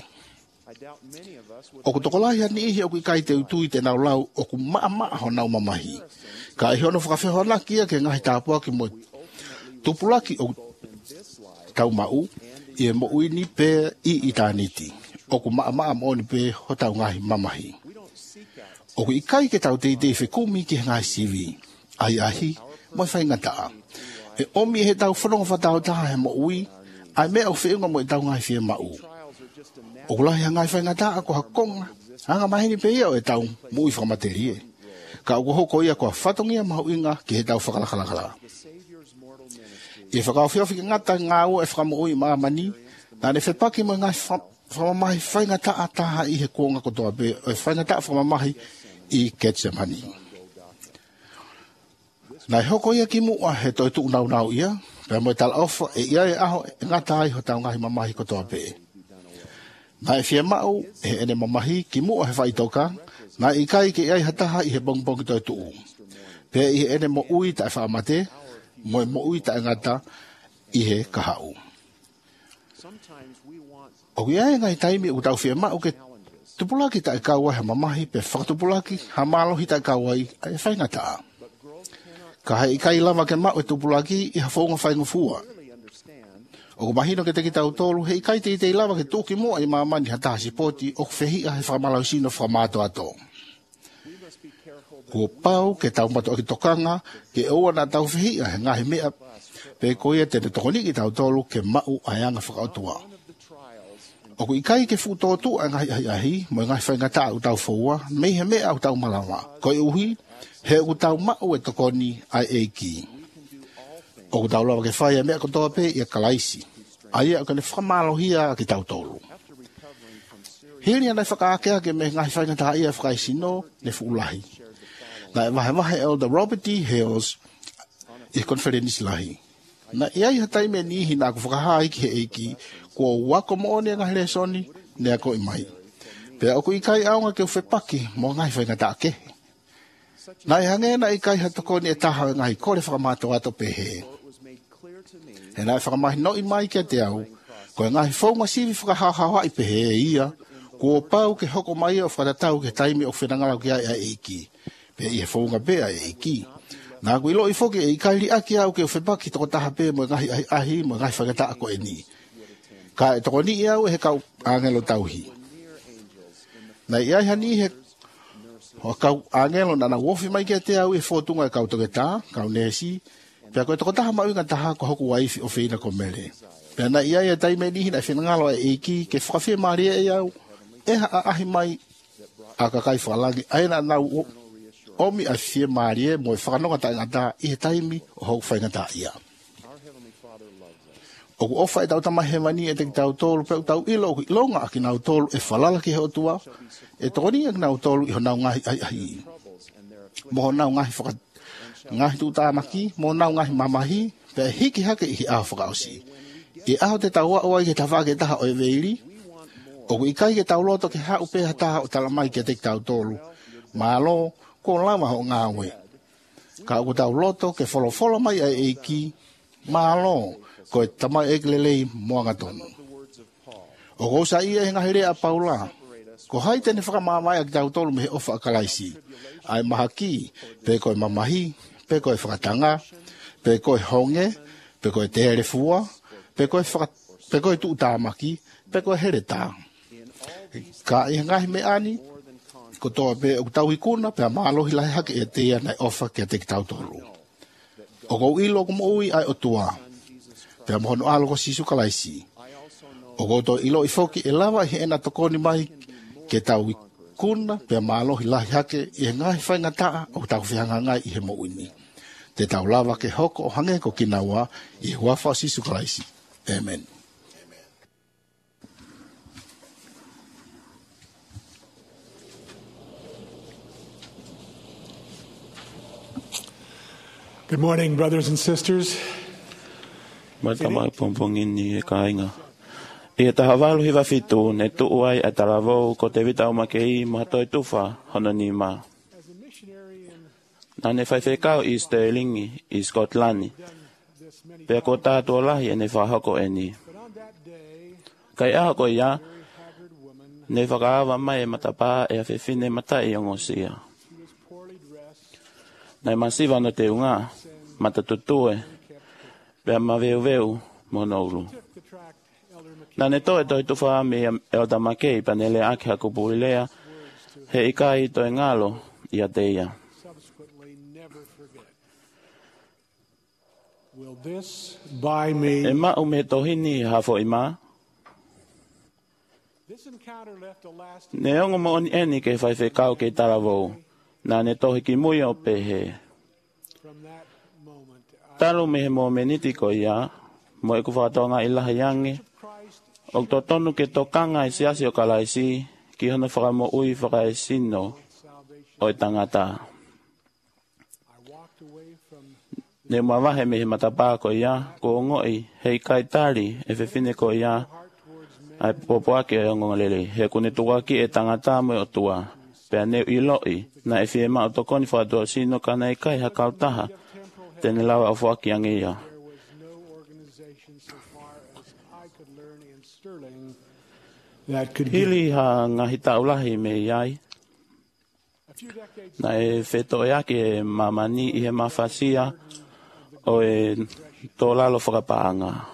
O ku tokolahi hani ihi o ku ikai te utui te nau lau o ku maa ho nau mamahi. Ka ihi ono whakawhehona kia ke ngahi tāpua ki mo tupulaki o tau mau, i e mo uini pe i itaniti. O ku maa mo ni pe ho tau ngahi mamahi. O ku ikai ke tau teitei whekumi ki ngahi sivi. Ai ahi, mo whaingata. E omi he tau whanonga whatau taha he mo ui, ai mea o whiunga mo i tau ngahi whia mau. O ku lahi ngai whaingata ako hakonga, hanga mahini pe ia o e tau mui whamaterie. Ka o ku hoko ia kua whatongia mahu inga ki he tau whakalakala. I whakawhiawhi ki ngata ngā ua e whakamoui maamani, na ne whepaki mo ngai whamamahi whaingata ataha I he kuonga kotoa pe, o whaingata whamamahi I Getsemani. Nai hoko ia ki mua he toi tuu nau ia, pea moe tala ofa e ia e aho e ngata ai ho tau ngahi mamahi kotoa pe. Nai fia mau he ene mamahi ki mua he whaitoka, nai I kai ke iai hataha I he bongbong toi tuu. Pea I he ene mo ui ta e whaamate, moe mo ui ta e ngata I he kahau. O ia e ngai taimi u tau fia mau ke tupulaki ta e kaua he mamahi pe whakatupulaki ha malohi ta e kaua I e whaingata. Ka hei kai lava ke mau e tupulaki I ha whaunga whainga fua. O ku mahino ke te ki tau tolu, hei kai te lava ke tūki mua I mamani ha taha sipoti o ku whehia he whamalau sino whamato ato. Kua pau ke tau mato ki tokanga, ke oa na tau whehia he ngahi mea, pe koia te tokoni ki tau tolu ke mau ayanga whakautua. O ku ikai ke futotu a ngahi ahi, mo ngahi whaingata au tau whaua, mei he mea au tau malawa. Koi uhi, he u tau mau e tokoni ai eiki. O ku tau lawa ke whaia mea kotoa pe I a kalaisi. Ai au kane whamalohia ki tau tolu. Hiri anai whakaakea ke me ngahi whaingata ia whakaisino ne fuulahi. Na e wahe Elder Robert D. Hales I konferenisi lahi. Na iai hatai me nihi na ku whakahai ki he eiki, kua wako mo ne ngahi le soni ne ako I mai. Pea oku ikai aunga ke uwhepaki mo ngahi whaingata ake. Na I hange na ikai hatoko ni e taha ngahi kore whakamato ato pehe. He nai whakamahi no I mai ke te au, koe ngahi whaunga sivi whakahahawa I pehe ia, kua pau ke hoko mai o whakatatau ke taimi o whenangalau ki ai eiki. Pea I he whaunga bea eiki. Nā kui lo I whoki e ikai li aki au ke uwhepaki toko taha pe mo ngahi ahi mo ngahi whakata ako e ni. Ka e toko ni iau e he kau angelo tauhi. Na iai hani he o kau angelo na wofi mai ke te au e whotunga e kau toke tā, kau nesi, pia koe toko taha mau inga taha ko hoku waifi o whina ko mele. Pia na iai e taime nihi na whenangalo e eiki ke whakawhia maria e au, e ha ahi mai a kakai whalangi, aina nau omi a fie marie mo whakanonga ta ngata I he taimi o hau whaingata ia. O ku ofa e tau tamahe mani e te ki tau tolu pe tau ilo o ki ilonga a ki nau tolu e whalala ki he otua e tokoni e ki nau tolu I ho nau ngahi ai. Mo ho nau ngahi ngahi tu tāmaki, mo nau ngahi mamahi pe hiki hake I hi aho whakaosi. E aho te tau wa oai ke tawha ke taha o e veiri o ku ikai ke tau loto ke hau pe hataha o talamai ke te ki tau tolu. Malo ko lama ho ngawe. Ka o tau loto ke folo mai ai eiki, malo ko e tamai eklelei moanga tonu. O ko sa ia hinga here a paula, ko hai tene whakamamai a ki tau tolu me he ofa akalaisi. Ai mahaki, pe koe mamahi, pe koe whakatanga, pe koe honge, pe koe tehere fua, pe koe tuutamaki, pe koe hereta. Ka I ngahi me ani, ko toa pe o tau hikuna pe amalohi lai hake e tea nai ofa ke te ki tau tolu. O kou ilo kumo ui ai o tua. Pe amohono alo ko sisu kalaisi. O kou to ilo I foki e lawa I ena tokoni mai ke tau hikuna pe amalohi lai hake I ngahi whaingataa o tau whihanga ngai I he mo uini. Te tau lawa ke hoko o hange ko kinawa I huafa o sisu kalaisi. Amen. Good morning, brothers and sisters. Matamai pompongin ni e kainga. E taha walu hiwa fitu ne tuu ai a talavou ko te wita o makei mahatoi tufa hona ni ma. Na ne whaiwhekau I Stirling I Scotland. Pea ko tātua lahi e ne whahako e ni. Kai aha ko ia, ne whakaawa mai e matapā e a whiwhine matai o ngosia. Nei masiva no te unga, matatutue, pea maweu mo noulu. Na ne toe toi tuwha me eo tamakei panele ake hakupu ilea, he ikai toi ngalo I a teia. E mau me tohini hafo I ma. Ne ongo mo oni eni ke whaiwhekau ke taravou. Na ne tohi ki mui o pehe. Taru me he mo meniti ko ia, mo e ku whatonga I laha yangi, O totonu ke tokanga e siasi o kalaisi, ki hono whakamo ui whakaesino o e tangata. Ne mawahe me he matapā ko ia, ko ngoi, hei kaitari, e whewhine ko ia, ai popoake e ongongalele, he kune tuwaki e tangata mo o tua, pea neu i loi, na e whiema o tokoni whaatua sino ka nei kai hakautaha, tene lawa o whaki angia. Hili ha ngahi taulahi me iai, na e wheto e ake e mamani i he mawhasia, o e tōlalo whakapaanga.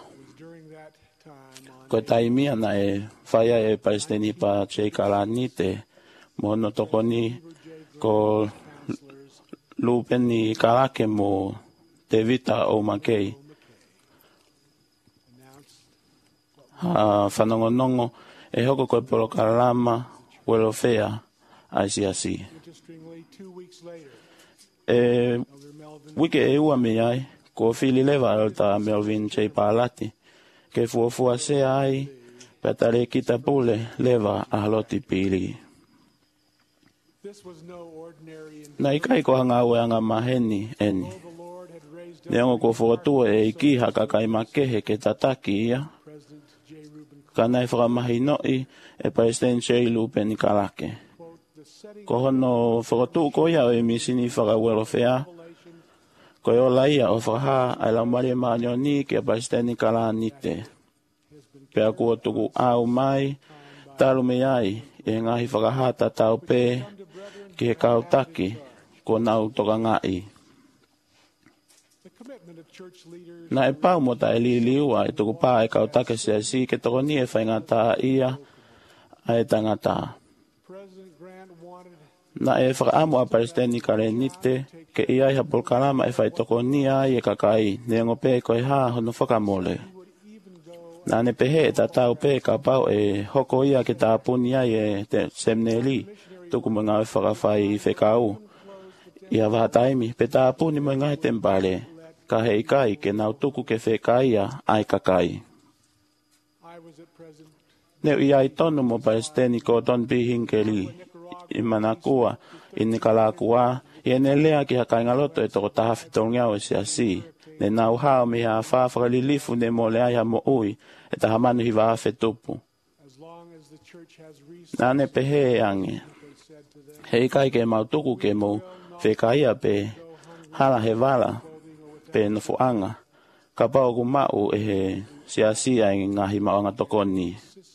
Ko e taimia na e whaia e Palestini pa Che Kalanite, mono tokoni ko lupeni karake mo te vita o makei. Whanongonongo e hoko koe polo karama, welofea, aisiasi. Wike e ua me ai, ko fili lewa alta Melvin Che Palati, ke fuafua se ai, petare kita pule lewa a haloti pili. Na ikai ko hanga ue anga maheni eni. Neongo ko fuatua e iki haka kai makehe ke tataki ia, kana e whakamahinoi e Palestine Che Lupeni Karake. Ko hono whakatu ko ia o e misini whakawelofea, ko e o laia o whakaha ai lau maria maanioni ke a Palestine Kalanite. Pea kua tuku au mai, talu me ai, e ngahi whakahata tau pe, ki he kautaki, ko nau toka ngai. Na e pau mo ta e liua e tuku pā e kautake se si ke toko ni e whaingata ia a e tangata. Na e whakaamu a Palestini Kalanite, ke ia iha polkarama e whai toko ni ai e kakai, ne ngope ko e haa hono whakamole. Na ne pehe e tatau pe ka pau e hoko ia ke tāpuni ai e te semneli, tuku mo ngā e whakawhai i whekau. Ia wahataimi, pe tāpuni mo ngā e tempare, ka hei kai ke nau tuku ke whekaia ai kakai. Neu ia i tonu mo Palestini ko ton pihinkeli, i manakua, i nikalakua, i ene lea ki hakai ngaloto e toko taha whitongiau e siasi, ne nau hao mi ha whawhakalilifu ne mo lea iha mo ui, e taha manu hi waa whetupu. Nane pehe e ange. Hei kai ke mautuku ke mo whekaia pe hala he wala pe nofuanga. Ka pao ku mau e he siasi ai ngahi maonga tokoni.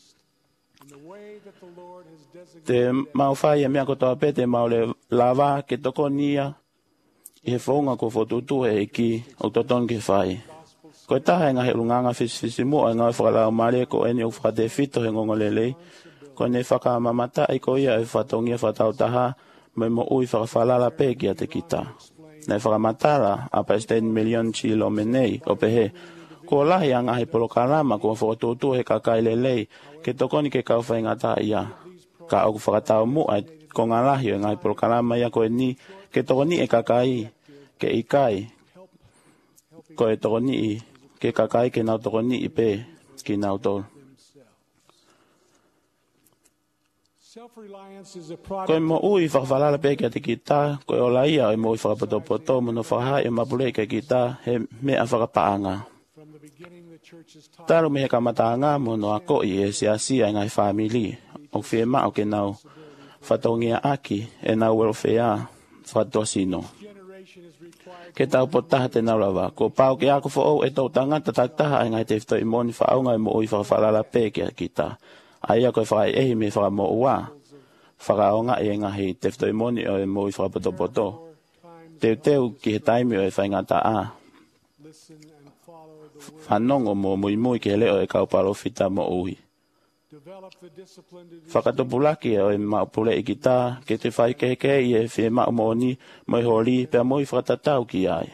Te mau whai e mea kotoa pete mau le lava ke tokonia i he whaunga ko whotutu e ki o toton ke whai. Ko taha e ngahi runganga fisi mua e ngā whakalau mare ko eni o whakate fito he ngongolelei. Ko ne whakamamata e ko ia e whatongia whatau taha me mo ui whakawhalala peki a te kita. Ne whakamatara a Palestine million chilo menei o pehe. Ko lahi a ngahi polokarama ko whakatutu he kakailelei ke tokoni ke kauwhai ngata ia. Ka au whakatau mua ko ngā lahi o ngahi polokarama ia ko e ni ke tokoni e kakai ke ikai. Ko e tokoni i ke kakai ke nau tokoni i pe ki nau tolu. Ko e mo ui whakawhalala pe kia te kita, ko e o laia e mo ui whakapoto mono whakaha e mapule ke kita he mea whakapaanga. Taru me he kamataanga mono ako i e siasia ngai whamili, o whie mao ke nau whatongia aki e nau welfare whatosino. Ke tau potaha te naurawa, ko pau ke ako whao e tau tangata taktaha e ngai te whito i moni whaunga e mo ui whakawhalala pe kia kita. Aia koe whakai ehi me whakamo ua, whakaonga e ngahi te whito i moni o e mo ui whakapoto. Teu ki he taimi o e whaingata a. Whanongo mo mui mui ki he leo e kauparofita mo ui. Whakatopulaki o e maupule i kita, ke te whai keke i e whie maumoni, mo i hori, pia mo i whakatatau ki ai.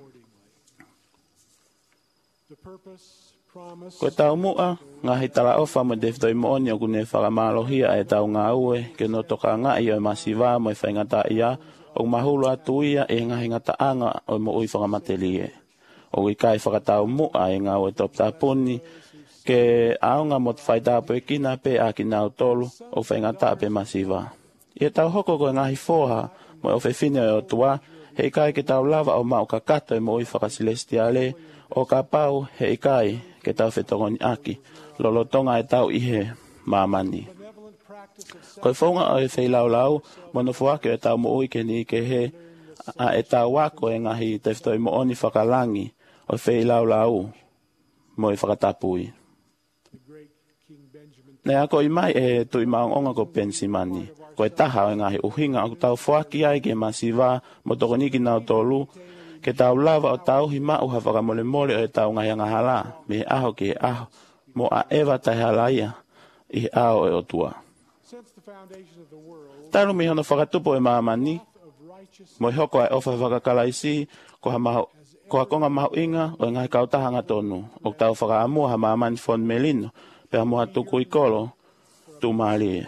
Ko tau mua, ngahi tala ofa mo defto i mooni o kune whakamalohia e tau ngā ue, ke no toka ngā i o e masiwa mo i whaingata ia, o mahulu atu ia e ngahi ngata anga o mo ui whakamateli e. O i kai whakatau mua e ngā ue top tapuni, ke aonga mot whaita pe kina pe a kina o tolu o whaingata pe masiva. Ia tau hoko koe ngahi fōha mo o whewhine o tua, hei kai ke tau lava o mau kakato e mo i whakasilestiale, o ka pau hei kai ke tau whetongoni aki, lolotonga e tau ihe mamani. Koe whaunga o e wheilau mono fuake e tau mo ui ke ni ke he, a e tau wako e ngahi te whetoi mo oni whakalangi o wheilau mo i whakatapui. Nei ako i mai e tui maonga ko pensimani. Ko e taha o ngahi uhinga o tau whaki ai ke masiva mo toko niki nao tolu. Ke tau lava o tau hima uha whakamole mole o e tau ngahi angahala. Me aho ke aho. Mo a ewa tai halaia i ao e o tua. Taru mi hono whakatupo e maamani. Mo i hoko ai ofa whakakalaisi ko ha konga mahu inga o ngahi kautahanga tonu. O tau whakaamua ha maamani fon melino. Pea moha tuku i kolo, tu maali.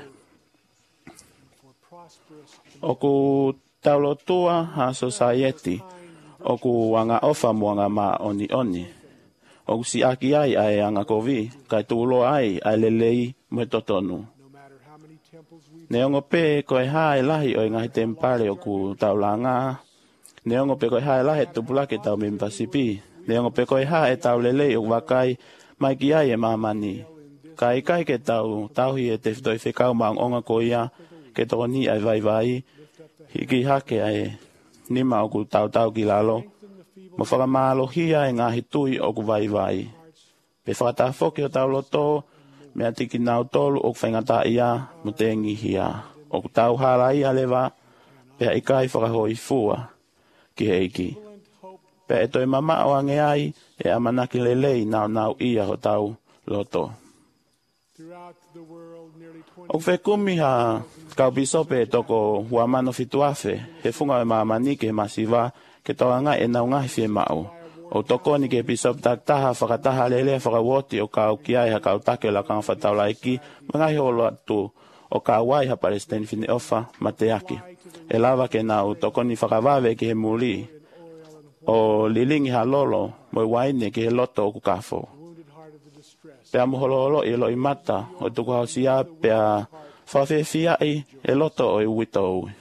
Oku taulo tua ha society, oku wanga ofa muanga ma oni. Oku si aki ai ai anga kovi, kai tuulo ai lelei mo totonu. Neongo pe koe hae lahi o ngahi tempare oku taulanga. Neongo pe koe hae lahi tupulake tau mimpasipi. Neongo pe koe hae tau lelei o wakai mai ki ai e mamani. Kai ke tau hi e te whitoi whekau maang onga ko ia, ke toko ni ai vai, hiki hake ai nima oku tau ki lalo, mo whakamalo hia e ngahi tui oku vai. Pe whakatafoki o tau loto, mea tiki nau tolu oku whaingata ia, mo te ngi hia. Oku tau hala ia lewa, pea ikai whakahoi fua, ki heiki. Pea e toi mama o ange ai, e amanaki lelei nau ia ho tau loto. O whekumi ha kaupisope toko huamano fituafe, he funga e maamani ke masiva, ke toa ngai e nau ngahi fie mau. O toko ni ke pisop taktaha, whakataha lele, whakawoti o kau kiai ha kau take la kanga whataulaiki, mangai holo atu o kau wai ha Palestine fini ofa, mateaki. E lava ke nau toko ni whakawawe ke he muli, o lilingi ha lolo, mo waine ke he loto o kukafo. Pea muholo i lo i mata, o tuku hausia pea whawhewhia e loto o i wito ui.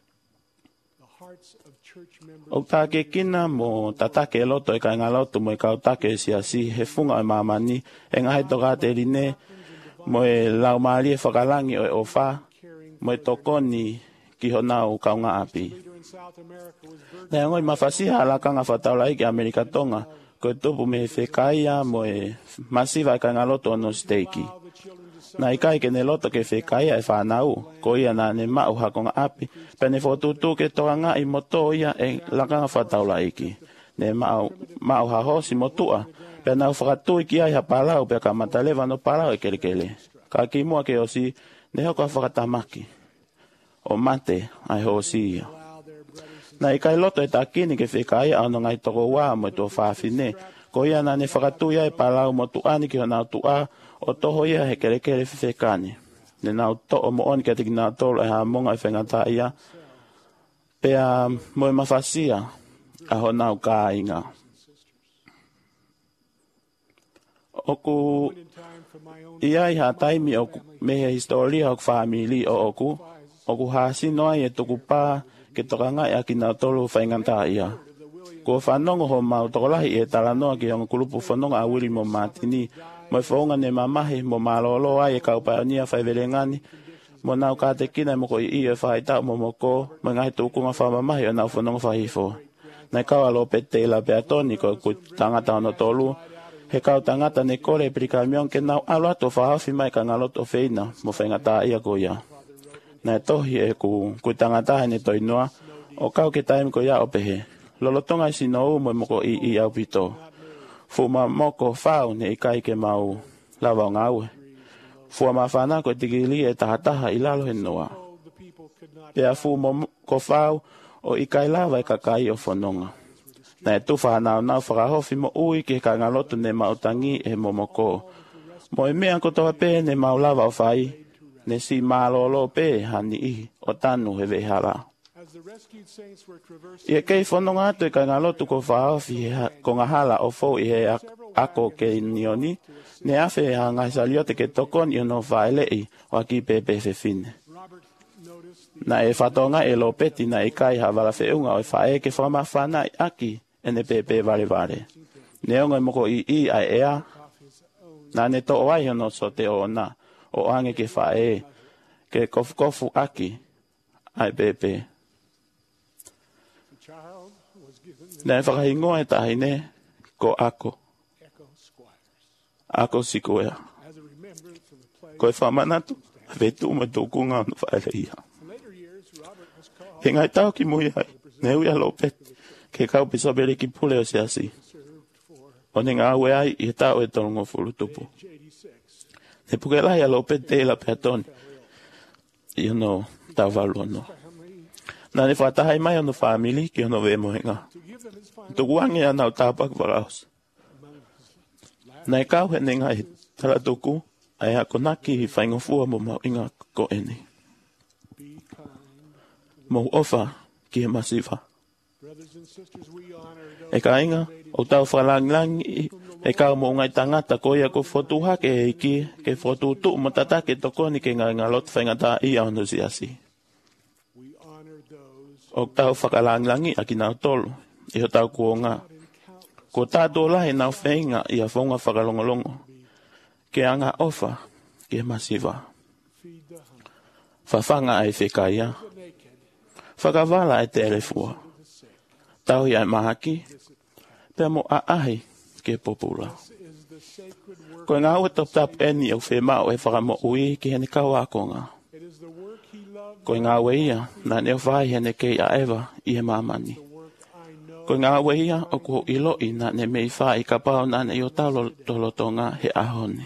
O tāke kina mo tatake e loto e kai ngā loto mo e kau take si he funga o maamani, e ngahe toka te rine, mo e lau maari e whakalangi o e ofa, mo e tokoni ki ho nau kau ngā api. Nei ngoi mawhasiha la kanga whataulai ki Amerika Tonga, ko tupu me whekaia mo e masiva e kai ngā loto no steiki. Na ikai ke ne loto ke whekaia e whanau, ko ia na ne mau hako ngā api, pe ne whotutu ke toa ngā i moto ia e lakanga whataula iki. Ne mau hahosi motua, pe nau whakatui ki ai ha palau pe ka matalewa no palau e kerekele. Ka ki mua ke osi, ne hoko whakatamaki. O mate ai hosi ia. Na ikai loto e takini ke whekaia ano ngai toko wā mo e tō whawhine, ko ia na ne whakatuia e palau mo tuani ki ho nau tua, o toho ia he kerekere whekani. Ne nau to'o mo oni kia tiki nau tolo e ha monga e whengata ia, pea mo e mawhasia a ho nau ka inga. Oku ia i ha taimi oku mehe historia oku whamili o oku hasi noa e tuku pā, ke toka ngai a ki nau tolu whainganta ia. Ko whanongo ho mau tokolahi e talanoa ki hongo kulupu whanonga a wiri mo matini, mo e whaunga ne mamahi mo malolo ai e kaupaonia whaiverengani, mo nau ka te kina mo ko i e whaitau mo moko, mo ngai tukunga whamamahi o nau whanonga whahifo. Nei kau alo pete ila peatoni ko ku tangata ono tolu, he kau tangata ne kore prika mion ke nau alo ato whahafi mai ka ngaloto feina mo whaingata ia ko ia. Nei tohi e ku tangata ne toi noa, o kau ke taimi ko ia opehe. Lolotonga i sino mo moko i au pito. Fuma moko whau ne ikai ke mau lawa o ngaue. Fua mawhana ko tikili e tahataha i lalo he noa. Pea fu mo ko whau o ikai lawa e kakai o whanonga. Na e tuwha nau whakahofi mo ui ke ka ngaloto ne mautangi e momoko. Mo e mea ko toa pe ne mau lawa o whai, ne si malolo pe hani i o tanu he vehala. Ia kei whanonga atu e ka ngā lotu ko whaawhi ko ngā hala o fō i he ako ke nioni, ne awhi ha ngai saliote ke tokon i no whaelei o aki pepe whine. Na e whatonga e lo peti na e kai ha wala whiunga o e whae ke whamawhana i aki e ne pepe vare vare. Ne onga moko i ai ea, na ne to oai hono so te o na, o ange ke whae ke kofu aki ai pepe. Nē whakahingoa e tahi ne, ko ako. Ako sikoea. Ko e whamanatu, vetu me tōkunga no whaere iha. He ngai tau ki mui hai, ne ui alo pet, ke kau pisabere ki pule o siasi. O ne ngā ue ai, i tau e torongo furu tupu. Ne puke lai alo pet te la peatoni. I ono tau walu ono. Nā ne whatahai mai ono whamili ki ono we mohenga. Tuku ange anau tāpak waraos. Nai kau he ne ngai tala tuku, ai hako naki hi whaingofua mo mau inga ko eni. Mo ofa ki he masiva. E ka inga, o tau whalangilangi, e kau mo ngai tangata ko ia ko whotuha ke iki, ke whotutu mo tatake toko ni ke ngai ngalot whaingata i aunu siasi. O tau whakalangilangi a ki nau tolu. I ho tau kua ngā. Ko tātou lahi nau whainga i a whaunga whakalongolongo. Ke anga ofa, ke masiva. Whawhanga ai whekaia. Whakavala e te elefua. Tau i ai mahaki. Pea mo a ahi ke popula. Ko ngā ue top tap eni au whemau e whakamo ui ki hene kawakonga. Ko ngā ue ia, na neo whai hene kei a ewa i he mamani. Ko ngā weia o ko ilo i na ne mei whai ka pao na ne i o talo tolotonga he ahone.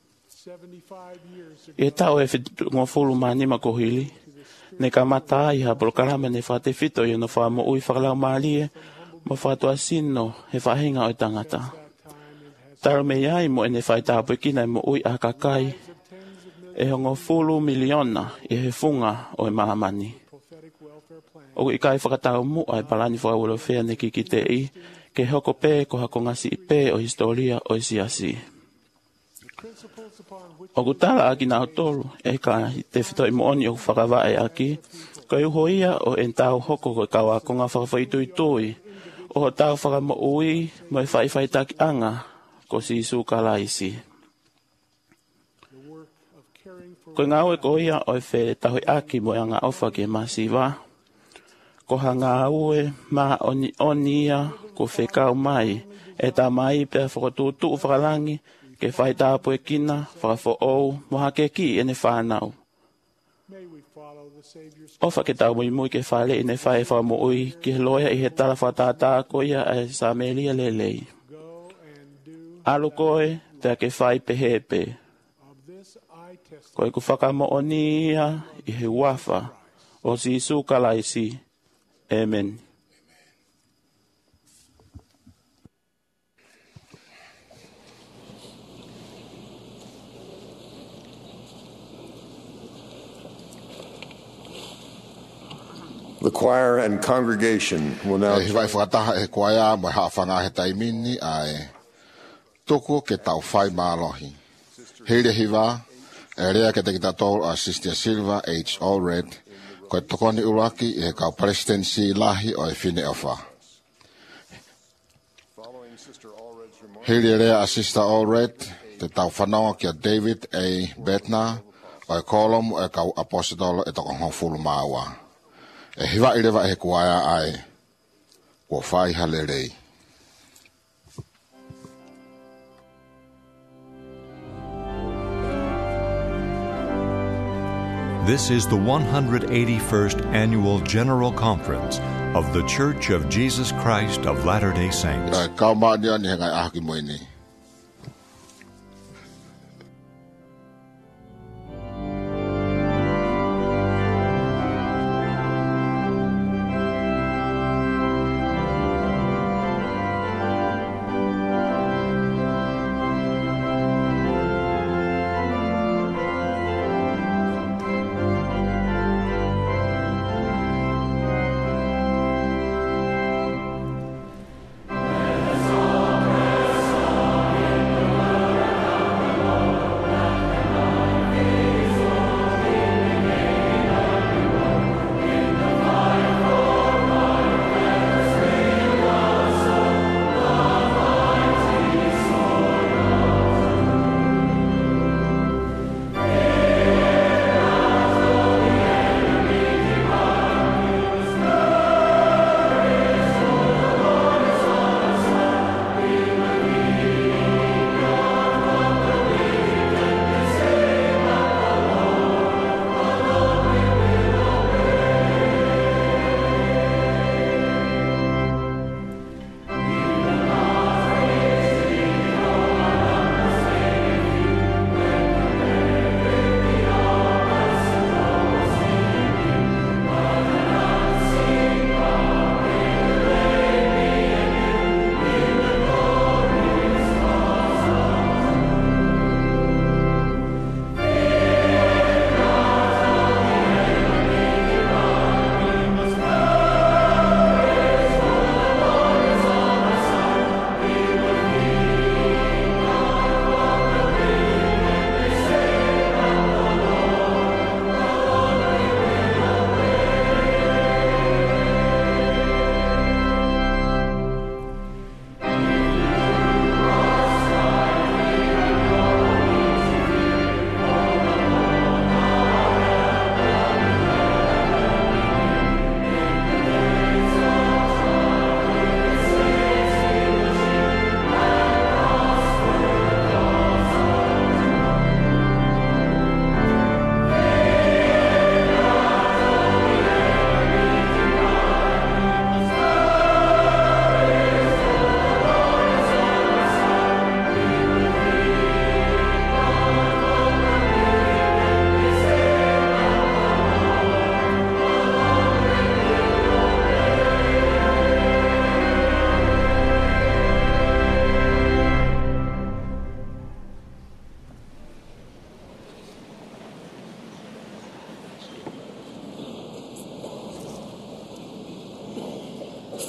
E tau e ngō fulu manima ko hili, ne ka mata i ha prokarama ne whate fito i no wha mo ui whakalau maalie, mo whatua sino he whahinga o i tangata. Taro me iai mo e ne whai tāpui kina mo ui a kakai, e hongo fulu miliona i he funga o i mahamani. O i kai whakatau mu ai palani whakawalo whea ne ki te i, ke hoko pē ko hako ngasi i pē o historia o siasi. O kutala aki nao tolu, e ka te whito i mooni o whakawae aki, ko i uho ia o en tau hoko ko kawa ko ngā whakawhaitu i tui, o ho tau whakamo ui mo e whaiwhaitaki anga ko si isu kalaisi. Ko ngā ue ko ia o e where tahui aki mo anga ofa ke masiva, ko hanga ue ma oni ia ko whekau mai, e tā mai pia whakatutu whakalangi, ke whai tāpu e kina, whakafo ou, moha ke ki e ne whanau. Ofa ke tau mui ke whale i ne whae whamo ui, ki he loia i he tala whatātā ko ia e sa melia lelei. Alo koe, pia ke whai pehepe. Koe ku whakamo oni ia i he wafa, o si isu kalaisi. Amen. The choir and congregation will now E vai whakataha e koia mo haa whanga he taimini ai tuku ke tau whai mālohi. Heire hiwa, e rea ke te kita tōru a Sister Silva H. Allred, ko e tokoni uraki e kau presidency lahi o e whine ofa. Heire rea a Sister Allred, te tau whanonga kia David A. Bednar, o e kolom e kau apostolo e toko hofulu māua. E hiwa i rewa e kuaia ai, kua whai halerei. This is the 181st Annual General Conference of the Church of Jesus Christ of Latter-day Saints. Kau maania ni hengai ahaki moini.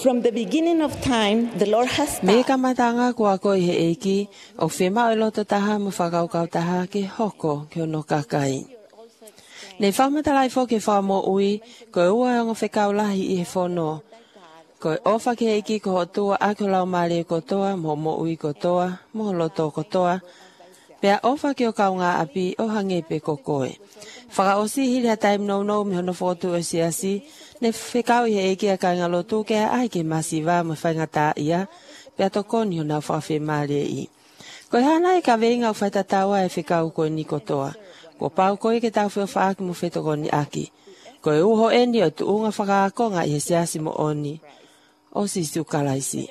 From the beginning of time, the Lord has Me ka matanga kua ko he eki o whema o loto taha mo whakaukau taha ke hoko ke ono kakai. Nei whamatalai fo ke whamo ui, ko ua ongo whekaulahi i he whono. Ko ofa ke eki ko hotua a ko lau maari ko toa, mo ui ko toa, mo loto ko toa. Pea ofa ke o kaunga api o hangepe ko koe. Whaka osi hiri ha taim no me hono whotu o siasi, ne whekau i he eki a kainga lotu ke ai ke masiva mo whaingata ia, pea to koni o nau whawhi maari i. Ko hana e ka veinga o whaitatawa e whekau koe ni kotoa. Ko pau koe ke tau whio whaaki mo whetokoni aki. Ko e uho eni o tu unga whakaakonga i he siasi mo oni. O sisu kalaisi.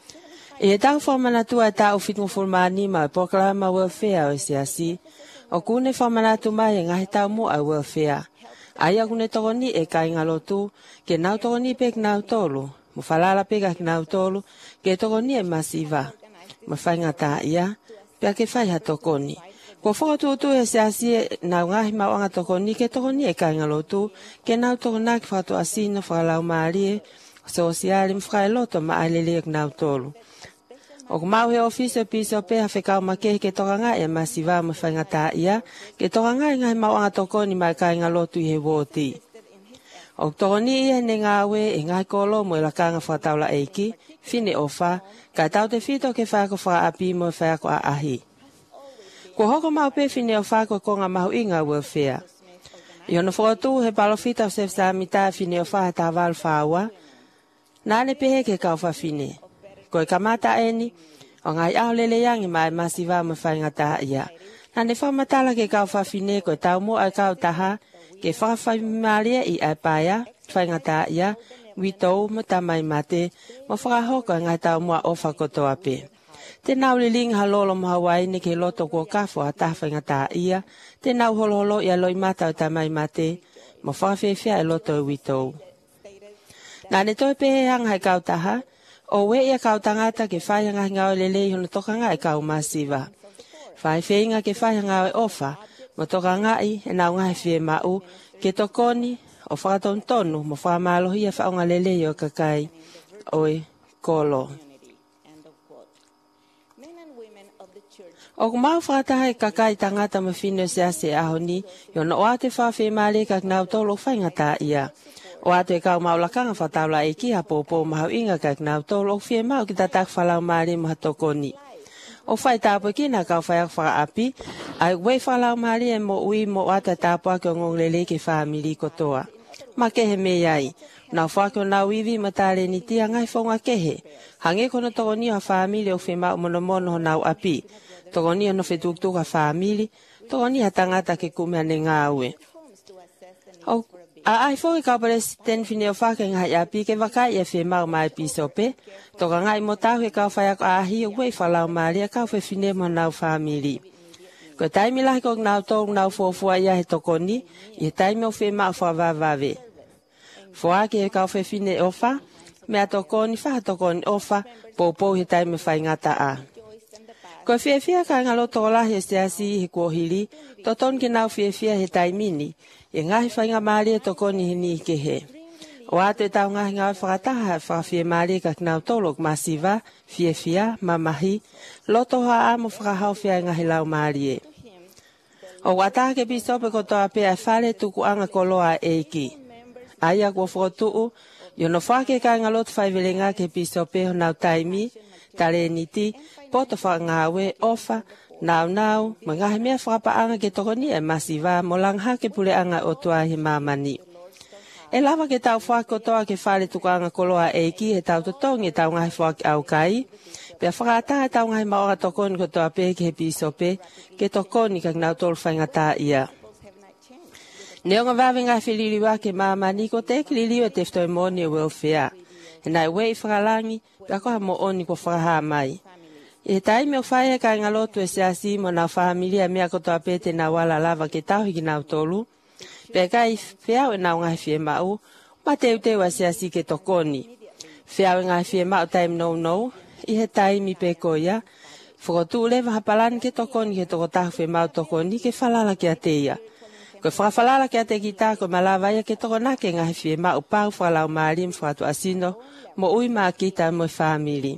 E tau whamanatua e tau whitungo fulmani ma e poklama welfare o siasi. O kune whamanatu mai e ngahi tau mo a welfare. Ai a kune tokoni e kainga lotu, ke nau tokoni pek nau tolu. Mo whalala peka ki nau tolu, ke tokoni e masiva. Mo whaingata ia, pia ke whaiha tokoni. Ko whakatutu e siasi e nau ngahi mawanga tokoni, ke tokoni e kainga lotu, ke nau tokona ki whatu asino whakalau maarie, sosiali mwhakailoto ma ailele e nau tolu. O kumau he ofiso piso pe ha whekau makehi ke tokanga e masiva mo whaingata ia, ke tokanga e ngahi mawanga tokoni mai kainga lotu i he woti. O tokoni ia ne ngawe e ngahi kolo mo e lakanga whataula eiki, fine ofa, ka tau te fito ke whako wha api mo e whako a ahi. Ko hoko mau pe fine ofa ko konga mahu inga welfare. I ono whakatu he palofita o se whamita fine ofa he tawalu whaua, nane pehe ke kau wha fine. Ko e kamata eni, o ngai au lele yangi mai masiva mo whaingata ia. Nane whamatala ke kau whawhine ko e tau mo ai kau taha, ke whakawhaimaria i ai paia, whaingata ia, witou mo tamai mate, mo whakahoko ngai tau mo a ofa kotoa pe. Te nau liling halolo mo Hawaii ni ke loto ko kafo a taha whaingata ia, te nau holoholo i aloi mata o tamai mate, mo whakawhewhia e loto e witou. Nane toi pehe hanga hai kau taha, o we ia kau tangata ke whaianga ngau lele hono tokanga e kau masiva. Whai whainga ke whaianga e ofa, mo tokanga i e nau ngai whie mau, ke tokoni o whakatontonu mo whamalohi e whaonga lele o kakai, oi, kolo. O kumau whakataha e kakai tangata mo whino se ase ahoni, yono o ate whawhi male kak nau tolo whaingata ia. O atu e kau maulakanga whataula e ki ha pōpō mahau inga kak nau tolo o whie mau ki tatak whalau maari maha tokoni. O whai tāpu ki na kau whaiak whakaapi, ai wei whalau maari e mo ui mo ata tāpu ake o ngong lele ke whaamili kotoa. Ma kehe me iai, nau whakeo nau iwi ma tāre ni tia ngai whonga kehe. Hange kono tokoni ha whaamili o whie mau mono nau api. Tokoni no whetuktuk ha whaamili, tokoni ha tangata ke kumea ne ngāue. O ai fo ka president fine o fa ke ngai api ke wakai e fe mau mai pisope to ka ngai mo tau ke ka fa ya a hi we fa la maria ka fe fine mo nau family ko tai mi la ko nau to nau fo ya he to koni e tai mo fe ma fa va ve fo a ke ka fe fine o fa me to koni fa to koni o fa po he tai me fa ngata a ko fe ka ngalo to la he se asi ko hili to ton ke nau fe he tai mini e ngahi whainga maari e toko ni hini ke he. O atu e tau ngahi ngāi whakataha e whawhie maari ka kinau tolok masiva, whia, mamahi, loto haa mo whakahau whia ngahi lau maari e. O wataha ke bisope kotoa pia e whare tuku anga koloa eiki. Aia kua whotuu, yono whake ka ngalot whaivelenga ke bisope ho nau taimi, tare niti, poto whangawe, ofa, nau, mangahe mea whakapaanga ke tokoni e masiva mo langha ke pule anga o tua he mamani. E lava ke tau whakotoa ke whare tukanga koloa eiki he tau totongi tau ngahi whaki au kai, pia whakata he tau ngahi maoga tokoni kotoa pe ke he pisope ke tokoni kak nau tolu whaingata ia. Neonga wawe ngai whiliriwa ke mamani ko te kiliriwa te whtoi moni e welfare. E nai wei whakalangi, pia koha mo oni ko whakaha mai. E tai me whaia ka ngalotu e siasi mo nau whahamilia mea kotoa pete na wala lava ke tau hiki nau tolu. Pe kai whiau e nau ngai whie mau, ma teu teu a siasi ke tokoni. Whiau e ngai whie mau taim nou, i he tai mi pe koia. Whakotu lewa hapalani ke tokoni ke toko tahu whie mau tokoni ke whalala ke ateia. Ko whakawhalala kia te kita ko malawa ia ke toko nake ngahi fie ma upau whalau maalim whakatu asino mo ui maa kita mo whamili.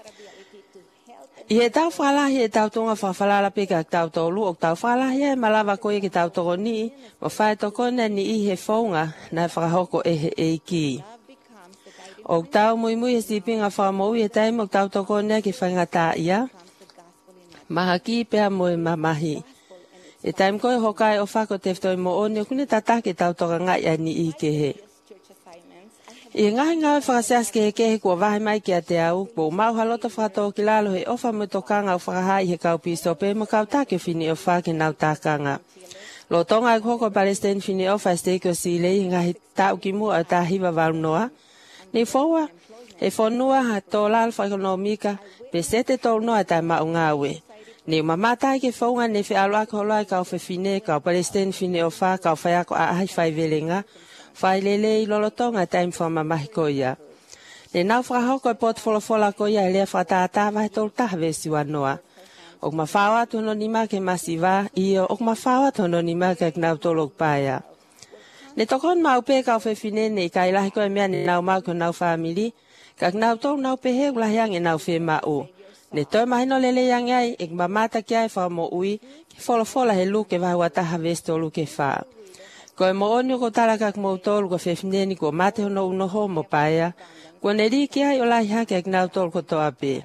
I he tau whalahi e tau tonga whakawhalala peka tau tolu o tau whalahi e malawa koe ki tau toko ni mo whae toko na ni i he whaunga na whakahoko e he e ki. O tau mui mui he sipinga whamou i he taimo tau toko na ki whaingata ia. Maha ki pea mo e mamahi. E taim koe hokai o whako te whtoi mo o ni kune tatake tau toka ngai a ni i ke he. I ngahi ngau whakaseas ke he kehe kua wahi mai ki a te au, po mau halota whakatau ki lalo he ofa mo tokanga o whakahai he kau piso pe mo kau take whini o whake nau tākanga. Lo tonga e koko Palestine whini o whaisteke o silei ngahi tau ki mua o tā hiwa warunoa. Ni whaua, he whanua ha tō lal whakonomika pe sete tō noa tai mau ngawe. Ni mamatai ke whaunga ne whi aloa ka holai kau whine, kau Palestine whini o wha, kau whaiako a ahai whai velenga. Whai lele i lolotonga taim whamamahi ko ia. Ne nau whakahoko e pot wholofola ko ia e lea whataata wahe tolu taha vesi wanoa. Ok ma whawa tono ni ma ke masiva, iyo ok ma whawa tono ni ma ke nau tolo pāia. Ne tokon mau pe kau whine ne i kai lahi ko e mea ne nau mau ko nau whamili, kak nau tolu nau pehe ulahiang e nau whe mau. Ne toi mahino lele yang ai, ek mamata kia e wha mo ui, ki wholofola he luke wahe wataha vesi tolu ke wha. Ko e mo oni ko talaka mo tolu ko whewhineni ko mate hono unoho mo paia, ko ne li kia i olai hake ak nau tolu ko toa pe.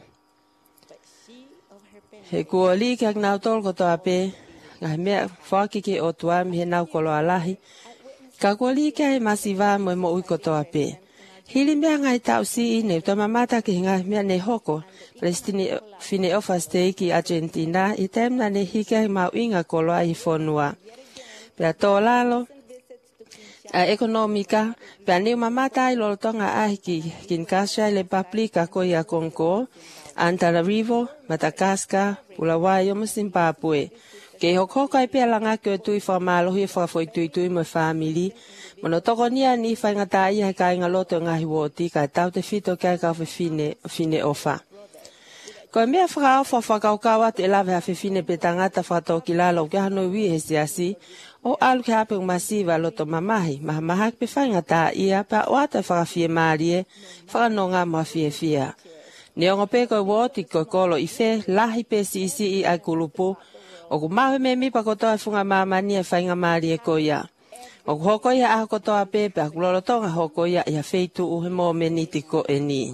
He ko li kia ak nau tolu ko toa pe, ngahi mea whaki ki o tuami he nau kolo alahi, ka ko li kia e masiva mo e mo ui ko toa pe. Hili mea ngai tau si i ne uta mamata ki ngahi mea ne hoko, Palestine fine ofa steiki Argentina, i temna ne hika i mau inga kolo ai whonua. Pea tō lalo, a ekonomika, pea niu mamata i lolotonga ahi ki Kinshasa le paplika ko i a Kongo, Antananarivo, Madagascar, Bulawayo mo Zimbabwe. Ke hokoka i pea langa ki o tui whamalohi e whakafoi tui mo whamili, mono toko nia ni whaingata i heka inga loto ngahi woti ka tau te whito kia kau whine ofa. Ko mea whakaofa whakaukawa te lawe ha whine pe tangata whakatoki lalo kia hanoi wi he siasi, o alu ke hape masiva loto mamahi, maha mahak pe whaingata ia pa o ata whakawhie maarie, whakanonga mua fia. Neongo pe koe woti koe kolo i whe, lahi pe si i ai kulupu, o ku mawe me mipa kotoa funga mamani e whainga maarie ko ia. O ku hoko ia aho kotoa pepe, a kulolotonga hoko ia wheitu uhe mo meniti ko e ni.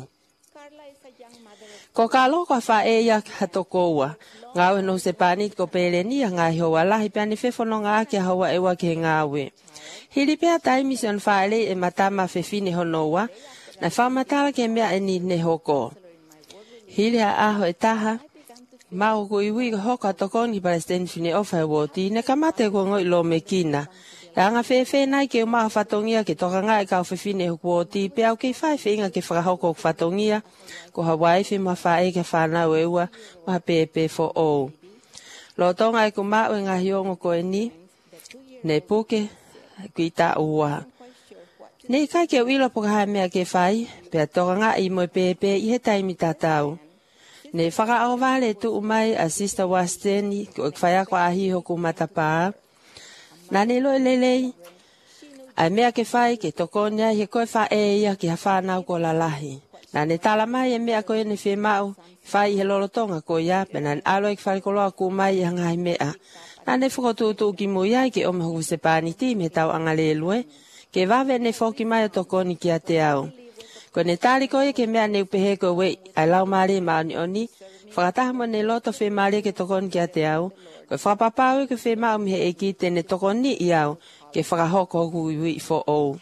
Ko ka loko wha e ia hatokoua, ngawe no se panit ko pele ni a ngai hoa lahi peani whefono ngā ki a hoa ewa ke ngawe. Hili pea taimi son whaele e matama whewhine honoua, na whamatala ke mea e ni ne hoko. Hili a aho e taha, mau ko iwi ko hoka tokoni Palestine fine ofa e woti, ne kamate ko ngoi lo me kina. Ka nga whewhe nai ke umaha whatongia ke toka ngai kau whewhine huku woti, pe au ke whai whinga ke whakahoko whatongia, ko Hawaii whi ma whae ke whanau e ua, ma pepe fo ou. Lo tonga e ku mau e ngahi ongo ko e ni, ne puke, ki ta ua. Ne kai ke uilo poka hae mea ke whai, pe a toka ngai mo pepe i he taimi tatau. Ne whaka au vale tu umai a Sister Wasteni, ko e whai ako ahi hoku matapaa. Nane loe lelei, ai mea ke whai ke tokonia he koe wha e ia ki ha whanau ko lalahi. Nane tala mai e mea koe ne whemau, whai he lolotonga ko ia, pe nane alo e whai koloa ku mai i hangai mea. Nane whakotutu ki mo iai ke ome huku se pāniti me tau angalelue, ke wawe ne whoki mai o tokoni ki a te au. Ko ne tali koe ke mea ne upehe ko wei, ai lau maare maoni oni, whakataha mo ne loto whe maare ke tokoni ki a te au, ko whapapau ke whe mau mihe e ki tene tokoni i au, ke whakahoko hui fo ou.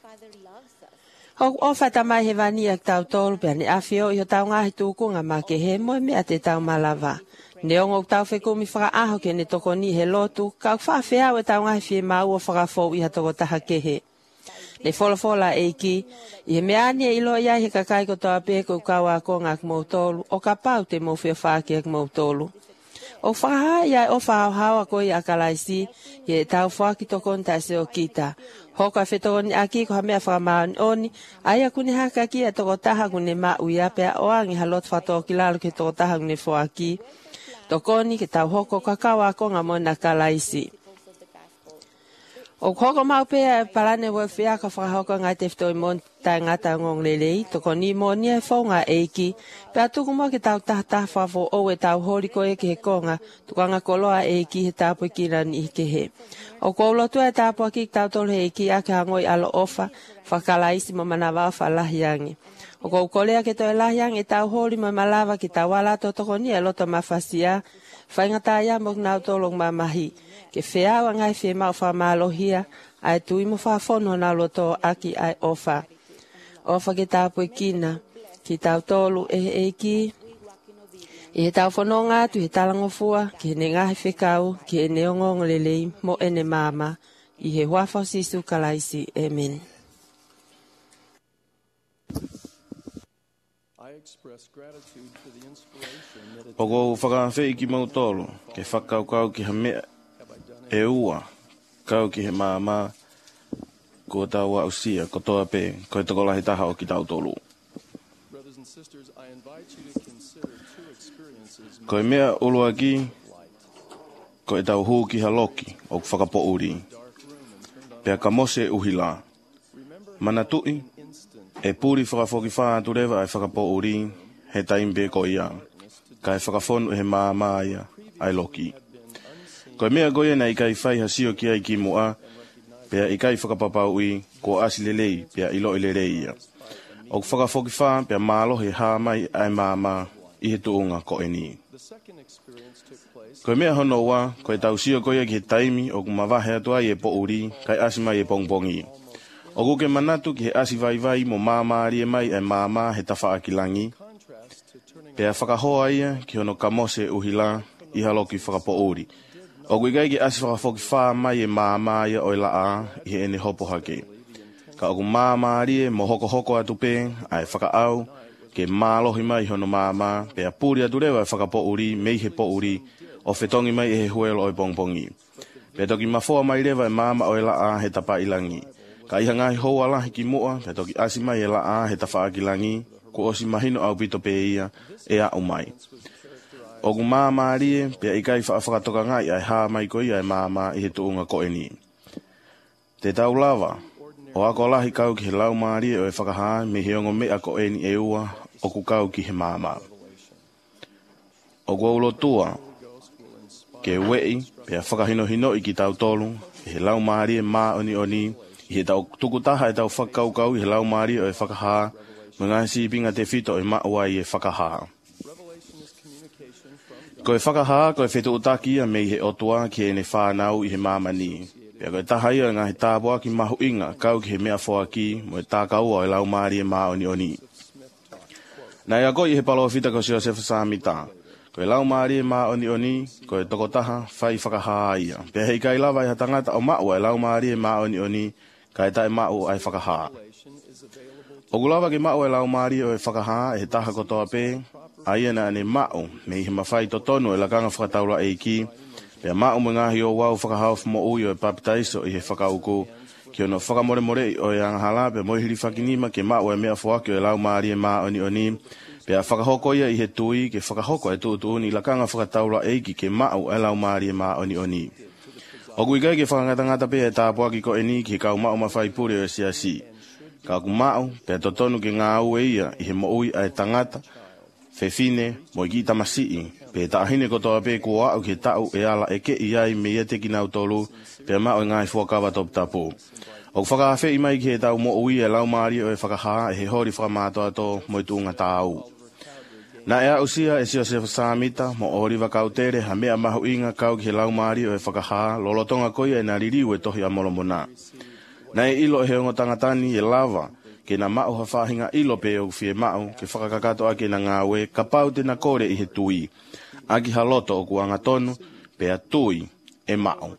Hoku ofa tamai he vani ak tau tolu pia ne awhio i ho tau ngahi tūkunga ma ke he moe mea te tau malawa. Ne ongo tau whekumi whakaaho ke ne tokoni he lotu, kau whawhea e tau ngahi whe mau o whakafou i hatoko taha ke he. Ne wholofola e ki, i he meani e ilo iai he kakai ko toa pēko kaua ko ngak mou tolu, o ka pau te mou whio whaki ak mou tolu. O whakaha iai o whahauhaua ko i akalaisi, i e tau whaki tokon taise o kita. Hoka whetoni aki ko hamea whakamaoni oni, aia kune haka ki a toko taha kune mau ia pea oangi halot whato ki lalo ke toko taha kune whaki. Tokoni ke tau hoko kakawa ko ngamo na kalaisi. O koko mau pea parane wa fia ka whakahoko ngai te whtoi mon tai ngata ngong lelei, toko ni mo ni e whaunga eiki, pea tuku mo ki tau tahta whafo o e tau hori koe ke he konga, tukanga koloa eiki he tapu kina ni ke he. O koulotu e tapu ki tau tolu he eiki ake hangoi alo ofa, whakalaisi mo manawao whalahiangi. O kou kolea ke toi lahiangi tau hori mo malawa ki tau wala to toko ni e loto mawhasia, whaingata ia mok nau tolong mamahi. Ke whea wa ngai whe mau wha malohia, ai tui mo wha whono na loto aki ai ofa. Ofa ke tāpue kina, ki tau tolu e ki, i he tau whanonga tu he talangofua, ki he ne ngahi whekau, ki he neongo lelei mo ene mama, i he huafau sisu kalaisi. Amen. O kou whakawhei ki mau tolu, ke whakaukau ki ha mea, e ua, kau ki he māma, ko tau wa usia, ko toa pē, ko e toko lahi taha o ki tau tolu. Ko e mea ulua ki, ko e tau hū ki ha loki, o whakapo uri. Pea ka mose uhila. Mana tui, e pūri whakafoki whātu rewa e whakapo uri, he taimbe ko ia. Ka e whakafonu he māma ia, ai loki. Ko mea goia na ikai whai hasio ki ai ki mua, pea ikai whakapapau i, ko asi lelei, pea ilo i lelei ia. O whakafoki wha, pea mālo he hā mai ai māma i he tuunga ko e ni. Ko mea hono wa, ko e tau sio goia ki he taimi, o kumawahe atua i e po uri, kai asi mai e pongpongi. O kuke manatu ki he asi vai vai mo māma ari e mai ai māma he tawha akilangi. Pea whakahoa ia, ki hono kamose uhila, i haloki whakapo uri. O kui kai ki asi whakafoki wha mai e māma ia o i laa i he ene hopo hake. Ka oku māma arie mo hoko hoko atu pē, ai whakaau, ke mālohi mai hono māma, pea pūri atu rewa e whakapo uri, mei he po uri, o whetongi mai e he huelo o i pongpongi. Pea toki mafoa mai rewa e māma o i laa he tapa ilangi. Ka iha ngahi hoa lahi ki mua, pea toki asi mai e laa he tafa akilangi, ku osi mahino au pito pē ia, e a umai. O ku māma arie, pia ikai whakatoka ngai ai hā mai koi ai māma i he tuunga ko e ni. Te tau lava, o ako lahi kau ki he lau maarie o e whakahaa me heongo mea ko e ni e ua o ku kau ki he māma. O ku aulo tua, ke wei, pia whakahino hino i ki tau tolu, i he lau maarie mā oni oni, i he tau tukutaha e tau whakaukau i he lau maarie o e whakahaa, mga sipinga te whito e maua i e whakahaa. Ko e whakahaa, ko e whetu utaki a mei he otua ki e ne whānau i he māmani. Pea ko e tahaia ngā he tāpua ki mahu inga, kau ki he mea whoa ki, mo e tākaua e lau maari e mā oni oni. Nā ia ko i he palo whita ko sio sefa sāmita. Ko e lau maari e mā oni oni, ko e toko taha, whai whakahaa ia. Pea hei kai lawa i ha tangata o maua e lau maari e mā oni oni, ka e tae mau ai whakahaa. O gulawa ki mau e lau maari o e whakahaa e he taha kotoa pē, aia na ane mao, me he mawhai to tonu e lakanga whakataura e ki, pea mao mo ngahi o wau whakahau mo ui o e papitaiso i he whakauku, ki ono whakamore more o e angahala, pea moihiri whakinima ke mao e mea whoaki o e lau maari e maa oni oni, pea whakahoko ia i he tui, ke whakahoko e tuutuni lakanga whakataura e ki ke mao e lau maari e maa oni oni. O kui kai ke whakangatangata pea e tāpua ki ko e ni ki kau mao mawhai puri o e siasi. Ka ku mao, pea totonu ke ngā au e ia i he mo ui a e tangata, Fefine, mo i ki tamasii, pe taahine kotoa pe kua au ke tau e ala e ke iai me ia te kinau tolu, pe mao e ngai fuakawa top tapu. O whakawhawhi i mai ki he tau mo ui e lau maari o e whakahaa e he hori whakamatoa to mo i tuunga tāu. Na ea usia e sio se whasamita, mo ori wakautere ha mea mahu inga kau ki he lau maari o e whakahaa, lolotonga koia e na ririu e tohi a molomona. Na e ilo e heongo tangatani e lava, ke na mao hawhahinga ilo pe o fie mao, ke whakakakato ake na ngāwe, ka pau te na kore i he tui. Aki haloto o kuanga tonu, pe a tui e mao.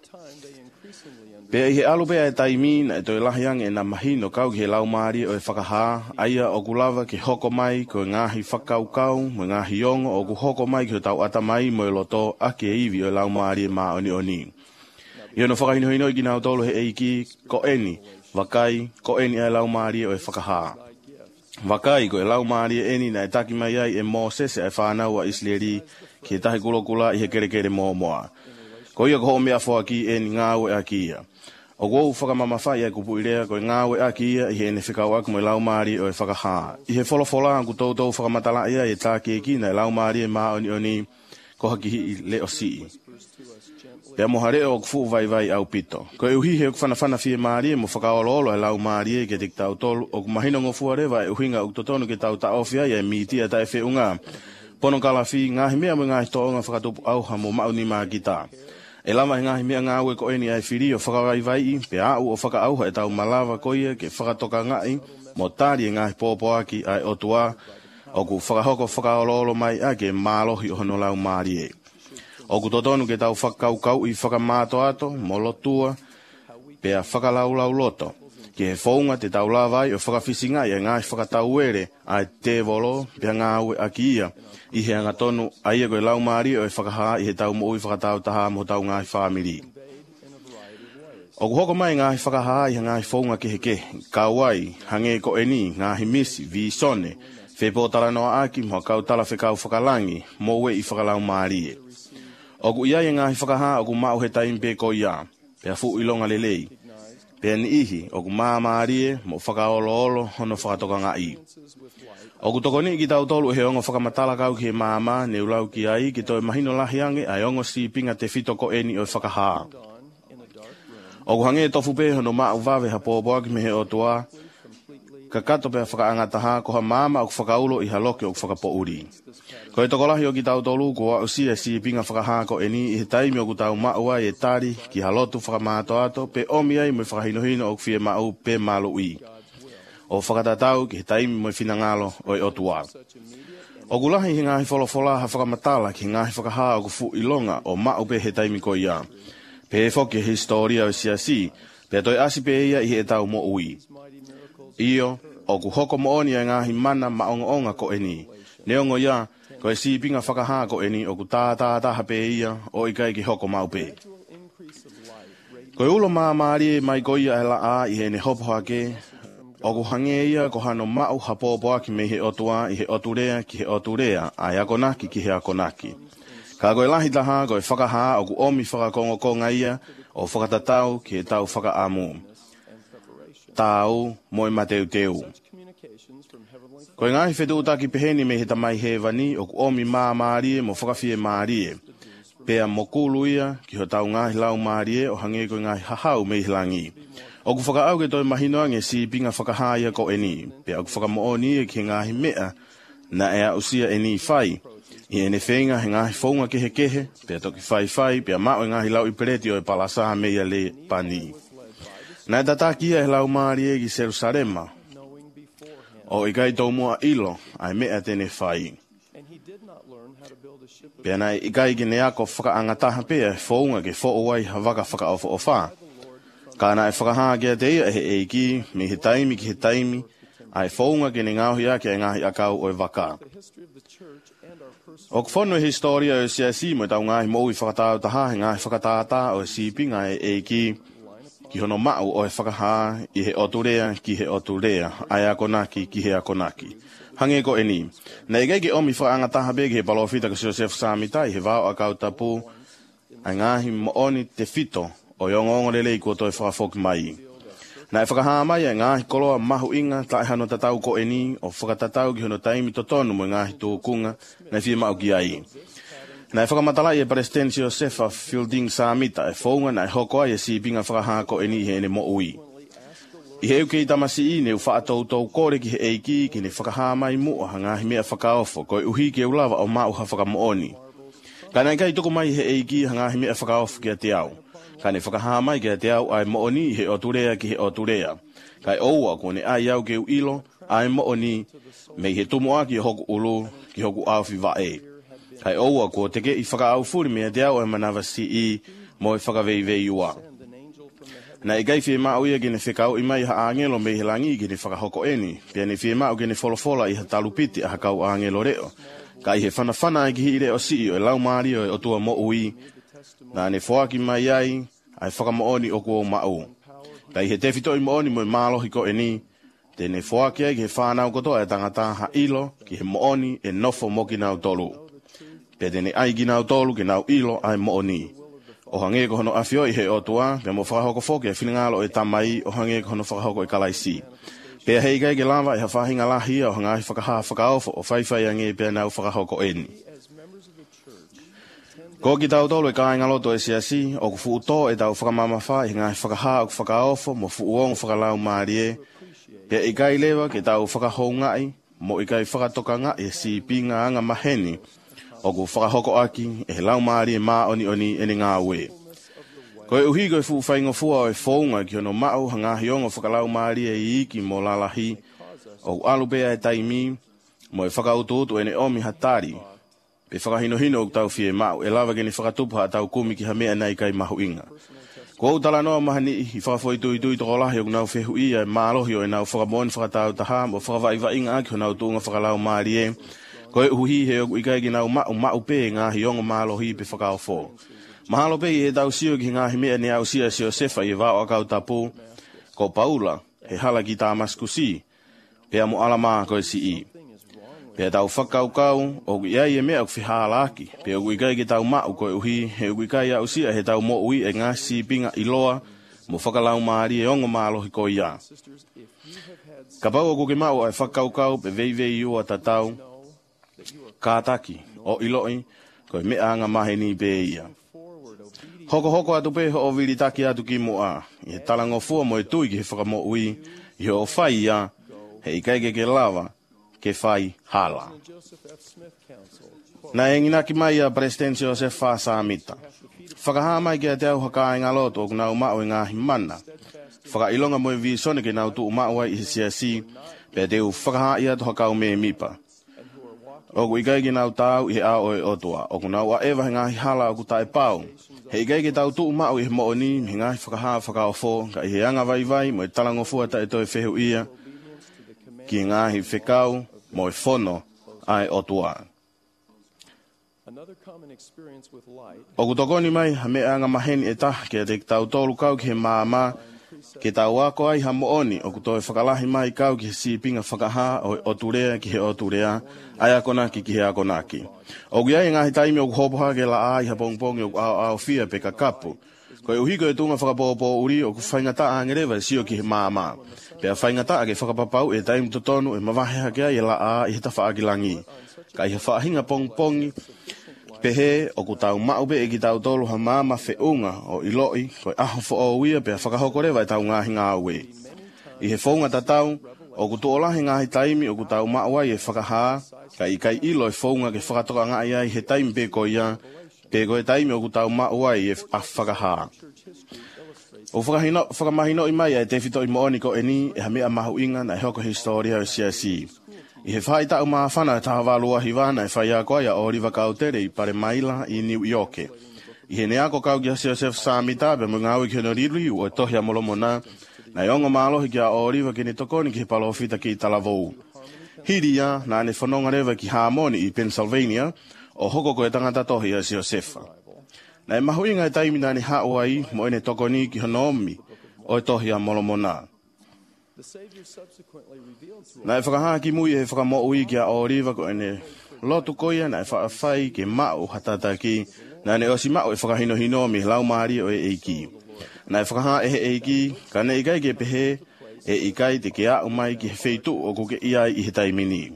Pe i he alu pe a e taimi na e toi lahiang e na mahino kau ki he lau maari o e whakahaa, aia o kulawa ke hoko mai ko ngahi whakaukau, mo ngahi ongo o ku hoko mai ki tau atamai mo e loto ake iwi o e lau maari e maa oni oni. Iono whakahinohino i ki nau tolu he eiki, ko eni, wakai, ko eni e lau maari o e whakahaa. Wakai ko e lau maari e eni na e taki mai ai e mō sese e whānau a Isleri ki e tahi kulokula i he kerekere mō moa. Ko ia ko ho mea whoa ki eni ngāu e a kia. O gou whakamamawhai e kupu irea koe ngāwe aki ia i he ne whikau aku mo i lau maari o e whakahaa. I he wholofola ku tautou whakamatala ia e tāke ki na i lau maari e maa oni ko haki hi le o sii. Pea mohare o kufu vai au pito. Ko e uhi he whanawhana fie maari e mo whakaololo e lau maari e ke tik tau tolu o ku mahino ngofua rewa e uhinga uktotonu ke tau ta ofia e miti e tae whiunga. Pono kalafi ngahi mea mo ngahi toonga whakatupu auha mo mauni maa kita. E lama ngahi mea ngāwe ko eni ai whiri o whakawaiwai pe au o whakaauha e tau malawa koia ke whakatoka ngai mo tari e ngahi pōpoaki ai otua o ku whakahoko whakaololo mai a ke mālohi o hono lau maari e. O ku totonu ke tau whakaukau i whakamāto ato, mo lotua, pea whakalaulau loto. Ke he whaunga te tau lawai o whakawhisinga i ngai whakatau ere ai te volo, pea ngāwe aki ia. I he anga tonu aia koe lau maari o e whakahaa i he tau mo ui whakatau taha mo tau ngai whamiri. O ku hoko mai ngai whakahaa i he ngai whaunga ke he ke, kauai, hange ko eni, ngahi misi, vi sone, whepotara noa aki mo kautala whekau whakalangi, mo we i whakalau maari e. O ku ia i ngahi whakahaa o ku mau he taimpe ko ia, pea fu ilonga lelei. Pea ni ihi o ku maa maari e mo whakaolo hono whakatoka ngai. O ku tokoni ki tau tolu he ongo whakamatala kau ki he maama ne ulau ki ai ki toi mahino lahiange ai ongo si pinga te whito ko eni o whakahaa. O ku hange tofu pe hono maa uwawe ha pōpoa ki me he o tua, ka kato pea whakaangataha ko ha maama o ku whakaulo i haloke o ku whakapouri. Ko e tokolahi o ki tau tolu ko au si pinga whakahaa ko eni i he taimi o ku tau maua i e tari ki halotu whakamāto ato pe omi ai mo i whakahinohino o ku fie mau pe malo ui. O whakatatau ki he taimi mo i whinangalo o i otua. O ku lahi hi ngahi wholofola ha whakamatala ki ngahi whakahaa o ku fu ilonga o mau pe he taimi ko ia. Pe he whoki historia o siasi, pe toi asi pe ia i he tau mo ui. Io, o ku hoko mo oni a ngahi mana maonga ko eni. Neongo ia, ko e si pinga whakahaa ko eni o ku tātātaha pe ia o i kai ki hoko mau pe. Ko e ulo maa maari mai ko ia e la a i he ne hopo hake, o ku hange ia ko hano mau ha pōpoa ki me he otua i he oturea ki he oturea ai akonaki ki he akonaki. Ka koe lahi taha ko e whakahaa o ku omi whakakongo konga ia o whakatatau ki he tau whakaamu. Tau mo i mateu teu. Ko e ngahi whetu utaki peheni me he tamai he vani o ku omi maa maarie mo whakawhie maarie. Pea mo kulu ia ki ho tau ngahi lau maarie o hange ko ngahi hahau me hilangi. O ku whakaau ke toi mahinoa nge si pinga whakahaia ko eni. Pea o ku whakamooni e ki ngahi mea na ea usia eni whai. I ene whenga he ngahi whaunga kehe, pea toki whai, pea mao e ngahi lau i pereti o e palasa mea le pani. Nai tatakia he lau maarie ki Jerusalema. O i kai tau mua ilo, ai mea tene whai. Pea nai i kai ki ne ako whakaangataha pea e whaunga ke whauai ha waka whakaofo o wha. Ka nai whakahaa kia te ia he eiki, me he taimi ki he taimi, ai whaunga ke ne ngauhi a ke ngahi akau o e waka. O kfono e historia o siasi mo tau ngahi mo i whakatau taha he ngahi whakatata o si pinga e eiki, ki hono mau o e whakahaa i he oturea ki he oturea, ai akonaki ki he akonaki. Hange ko eni. Nei gai ki omi whaangataha be ki he palofita ka Joseph Samita i he vau a kautapu, ai ngahi mo oni te fito o yongongo lelei kua toi whakafoki mai. Nai whakahaa mai ai ngahi koloa mahu inga tae hano tatau ko eni o whakatatau ki hono taimi totonu mo ngahi tūkunga nai whia mau ki ai. Nai whakamatalai e Presidenti Josefa Fielding Samita e whaunga nai hokoa e si pinga whakahaa ko eni he ene mo ui. I heu kei tamasi i ne u whaatoutou kore ki he eiki ki ne whakahaa mai mua ngahi mea whakaofo ko e uhi ke ulawa o mau ha whakamooni. Ka nai kai tuku mai he eiki ngahi mea whakaofo ki a te au. Ka ne whakahaa mai ki a te au ai mooni he oturea ki he oturea. Kai oua ko ne ai au ke u ilo ai mooni me he tumoa ki hoku ulu ki hoku awhi vae. Kai oua ko te ke i whakaau furi me a te au e manawa si i mo e whakaveivei ua. Na i gai whie mau ia gene whekau i mai ha angelo me he langi gene whakahoko eni. Pea ne whie mau gene wholofola i ha talupiti a hakau angelo reo. Kai he whanawhana i ki hi reo si o e lau maari o e o tua mo ui. Na ne whoaki mai ai, ai whakamooni o kua mau. Kai he tewhito i mooni mo i mālohi ko eni. Te ne whoaki ai ki he whanau kotoa e tangata ha ilo ki he mooni e nofo mo ki nau tolu. Pea te ne ai ki nau tolu ki nau ilo ai mooni. O hange ko hono afio I he o tua, pe mo whakahoko whoke, whingalo e tamai, o hange ko hono whakahoko e kalaisi. Pea hei kai ke lava I ha whahinga lahi o hangai whakaha whakaofo o whaiwhai ange pea nau whakahoko eni. Ko ki tau tolu e kāinga loto e siasi, o ku fuuto e tau whakamamawha I ngai whakaha o whakaofo, mo fuuong whakalau maarie, pea I kai lewa ke tau whakahou ngai, mo I kai whakatoka ngai e si pinga anga maheni, o ku whakahoko aki e lau maarie maa oni ene ngā ue. Ko e uhi koe fu whaingo fua o e whaunga ki ono mau hanga hiongo whakalau maarie I iki mo lalahi o alupea e taimi mo e whakaututu ene omi hatari. Pe whakahinohino o tau fie mau e lawa geni whakatupa a tau kumi ki hamea nei kai mahu inga. Ko au tala noa mahani I whakafoitui toko lahi o nau whehu ia e maalohi o e nau whakamoni whakatau taha mo whakawaiwa inga aki o nau tuunga whakalau maarie. Ko e uhi he o ikai ki nau mau pe ngā hiongo maalohi pe whakaofo. Mahalo pe e tau sio ki ngā himea ni au sia sio sefa I vao akau tapu, ko Paula, he hala ki tā maskusi, pea mo alama ko e si I. Pea tau whakaukau, o ku iai e mea ku whihaalaki, pea ku ikai ki tau mau ko e uhi, he ku ikai au sia he tau mo ui e ngā si pinga I loa, mo whakalau maari e ongo maalohi ko ia. Ka pau o ku ke mau e whakaukau pe veivei ua tatau, kātaki, o iloi, ko e mea anga maheni pe ia. Hoko atu pe ho vili taki atu ki moa. I he talango fua mo e tui ki he whakamo ui. I he o whai ia, he ikaike ke lava, ke whai hala. Na e ngina ki mai a President Joseph Whasamita. Whakaha mai ki a te au haka e ngā loto o kunau mao e ngā himana. Whakailonga mo e visone ke nau tuu mao ai I he siasi, pe te u whakaha ia to hakau me mipa. O ku ikaike nau tau I he ao e otua, o kunau a ewa he ngā hala o ku tae pau. Hei gai ke tau tuu mau I he mooni, me ngai whakaha whakaofo, ka I he anga vai mo e talango fua ta e toi whehu ia, ki ngahi whekau mo e whono ai otua. O kutokoni mai, ha me anga maheni e taha ke te tau tolu kau ki he māma, ke tau wako ai ha mooni, o kutoe whakalahi mai kau ki he sipinga whakaha o oturea ki he oturea, ai akonaki ki he akonaki. O giai ngahi taimi o kuhopoha ke la ai ha pongpongi o au fia pe ka kapu. Ko e uhiko e tunga whakapopo uri o ku whaingata a ngerewa sio ki he māma. Pea whaingata a ke whakapapau e taimi totonu e mawahe hakea e la a I he tafa akilangi. Ka I he whaahinga pongpongi, pehe o ku tau maube e ki tau tolu ha māma whiunga o iloi, ko e aho fo o uia pea whakahokorewa e tau ngahi ngā ue. I he whaunga tatau, o ku tuolahi ngahi taimi o ku tau maua I e whakaha, ka I kai ilo e whaunga ke whakatoka ngā ia I he taimi pe ko ia, pe ko e taimi o ku tau maua I e whakaha. O whakamahino I mai e te whito I mooni ko e ni e ha mea mahu inga na e hoko historia o siasi. I he whai tau maa whana e taha walua hiwana e whai a koia o riva kautere I pare maila I New York. I he neako kau ki hasi Joseph Whasamita be mo ngāui ki hono rirui o e tohia molomona na e ongo maalohi ki a o riva ki ni tokoni ki he palofita ki Talavou. Hiria na ne whanonga rewa ki Harmony I Pennsylvania o hoko ko e tangata tohi hasi Josefa. Na e mahuinga e taimi na ni hauai mo ene tokoni ki hono omi o e tohia molomona. Na e whakaha ki mui e whakamo ui ki a o riva ko ene lotu koia na e whaafai ke mao hatata ki na ne osi mao e whakahino mi lau maari o e eiki. Na e whakaha e he eiki ka ne ikai ke pehe e ikai te ke a umai ki he feitu o kuke iai I he taimini.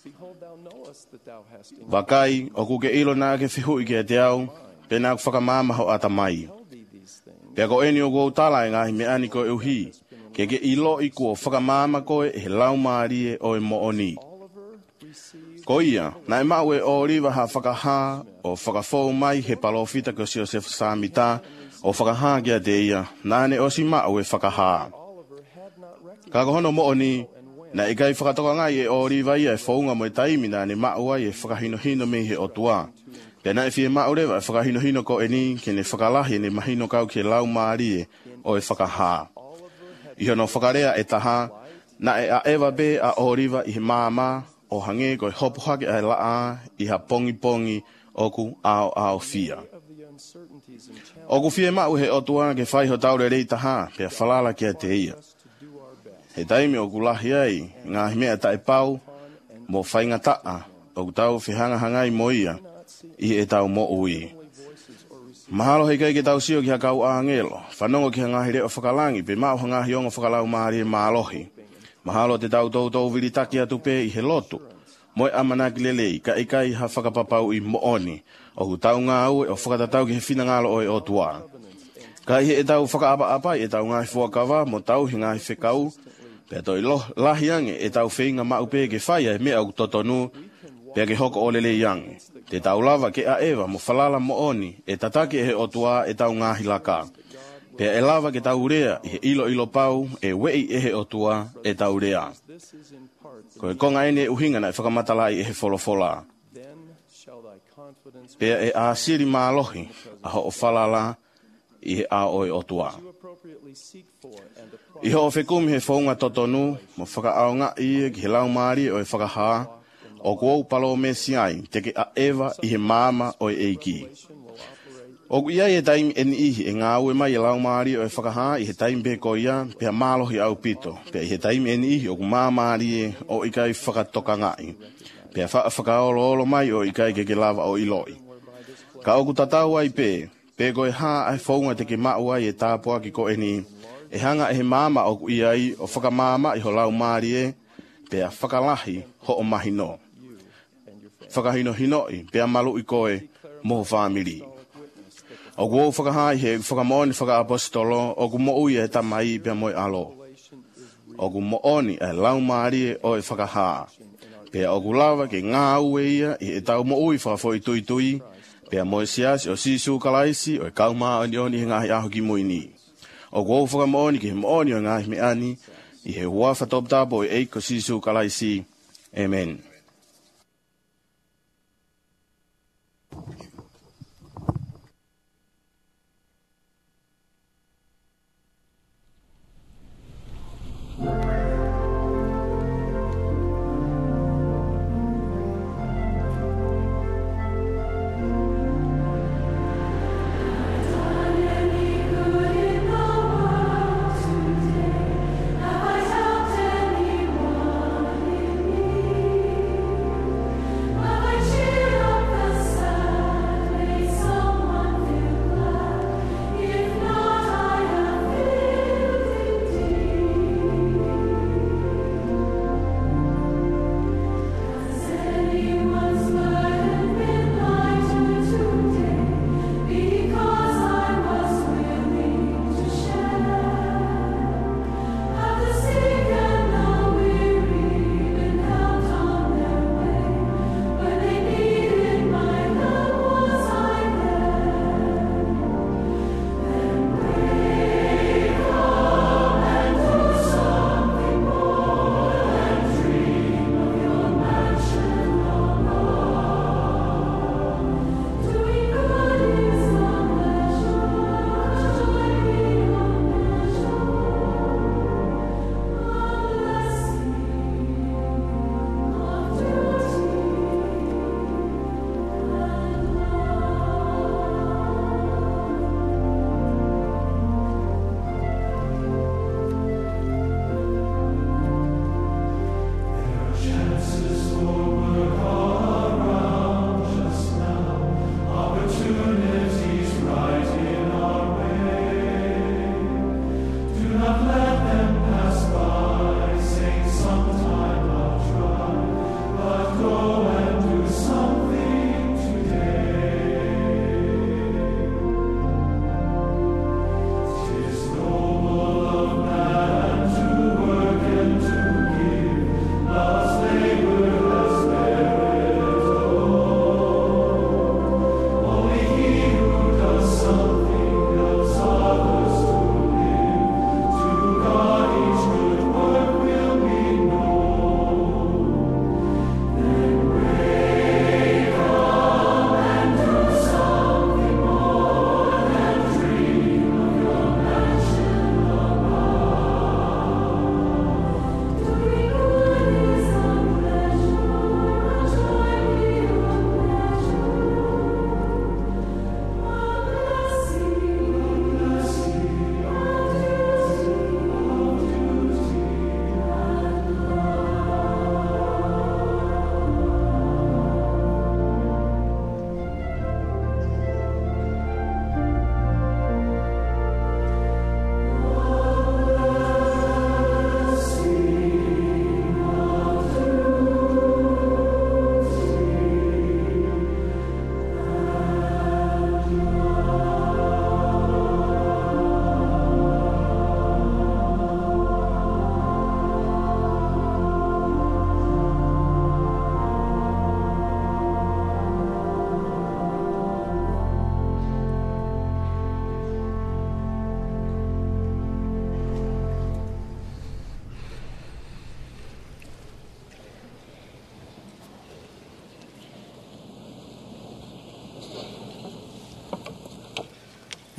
Wakai o kuke ilo na ke whihui ki a te au pena ku whakamamaho atamai. Pea ko eni o kou tala e ngahi me ani ko e uhi. Ke ilo I kua whakamama koe e he lau maari e o e mooni. Ko ia, na e mau e o riva ha whakaha o whakafou mai he palofita ko si Joseph Whasamita o whakaha kia te ia, na ne o si mau e whakaha. Ka kohono mooni, na e kai whakatoka ngai e o riva ia e whaunga mo e taimi na ne mau ai e whakahino me he otua. Pea na e fie mau rewa e whakahino ko e ni ke ne whakalahi ne mahino kau ke lau maari e o e whakaha. I hono whakarea e taha, na e a ewa be a oriwa I he māma o hange ko e hopuhake a laa I ha pongi oku ao fia. Oku fie mau he otua ke whai ho taure rei taha, pea whalala kia te ia. He taimi oku lahi ai, ngā himea tae pau, mo whainga taa, oku tau whihanga hangai mo ia, I e tau mo ui. Mahalo hei kai ke tau sio ki hakau a ngelo. Whanongo ki hangahi reo whakalangi, pe mao hangahi ongo whakalau maari e maalohi. Mahalo te tau tau viritaki atu pe i he lotu. Moe amanaki lelei, ka ikai ha whakapapau i mooni. O hu tau ngā ue o whakatatau ki he whina ngalo o e o tua. Ka ihe e tau whakaapa e tau ngahi fuakawa, mo tau hi ngahi whekau. Pea toi lahi ange e tau whenga maupe ke whaia e mea au totonu, pea ke hoko o lelei ange. Te tau lava ke a ewa mo falala mooni, e tatake e he o tua e tau ngahi laka. Pea e lava ke tau rea, i he ilo pau, e wei e he o tua e tau rea. Ko e konga ene uhingana e whakamatalai e he wholofola. Pea e a siri maalohi, a ho o falala, i he a oi o tua. I ho o whekumi he whaunga totonu, mo whakaaonga i e ki he lau maari o e whakahaa, o kuou palo me siai, te ke a ewa i he māma o e eiki. O ku iai e taimi eni ihi e ngā ue mai e lau maari o e whakahaa i he taimi pe ko ia, pea mālohi au pito, pea i he taimi eni ihi o ku māmaari e o ikai whakatoka ngai, pea whakaolo mai o ikai ke lava o iloi. Ka o ku tatau ai pe koe haa ai whaunga te ke maua i e tāpua ki ko eni, e hanga e he māma o ku iai o whakamāma i ho lau maari e, pea whakalahi ho o mahino. Whakahino hinoi, pea malu i koe moho whamiri. O ku ou whakahai he whakamoni whakaapostolo, o ku moui e tamai pea moe alo. O ku mooni e lau maari e o e whakahaa. Pea o ku lava ke ngā ue ia i e tau moui whakafoi tui, pea moe siasi o sisu kalaisi o e kaumaa o ni he ngahi aho ki muini. O ku ou whakamoni ki he mooni o ngahi me ani, i he hua whatoptapo e eiko sisu kalaisi. Amen.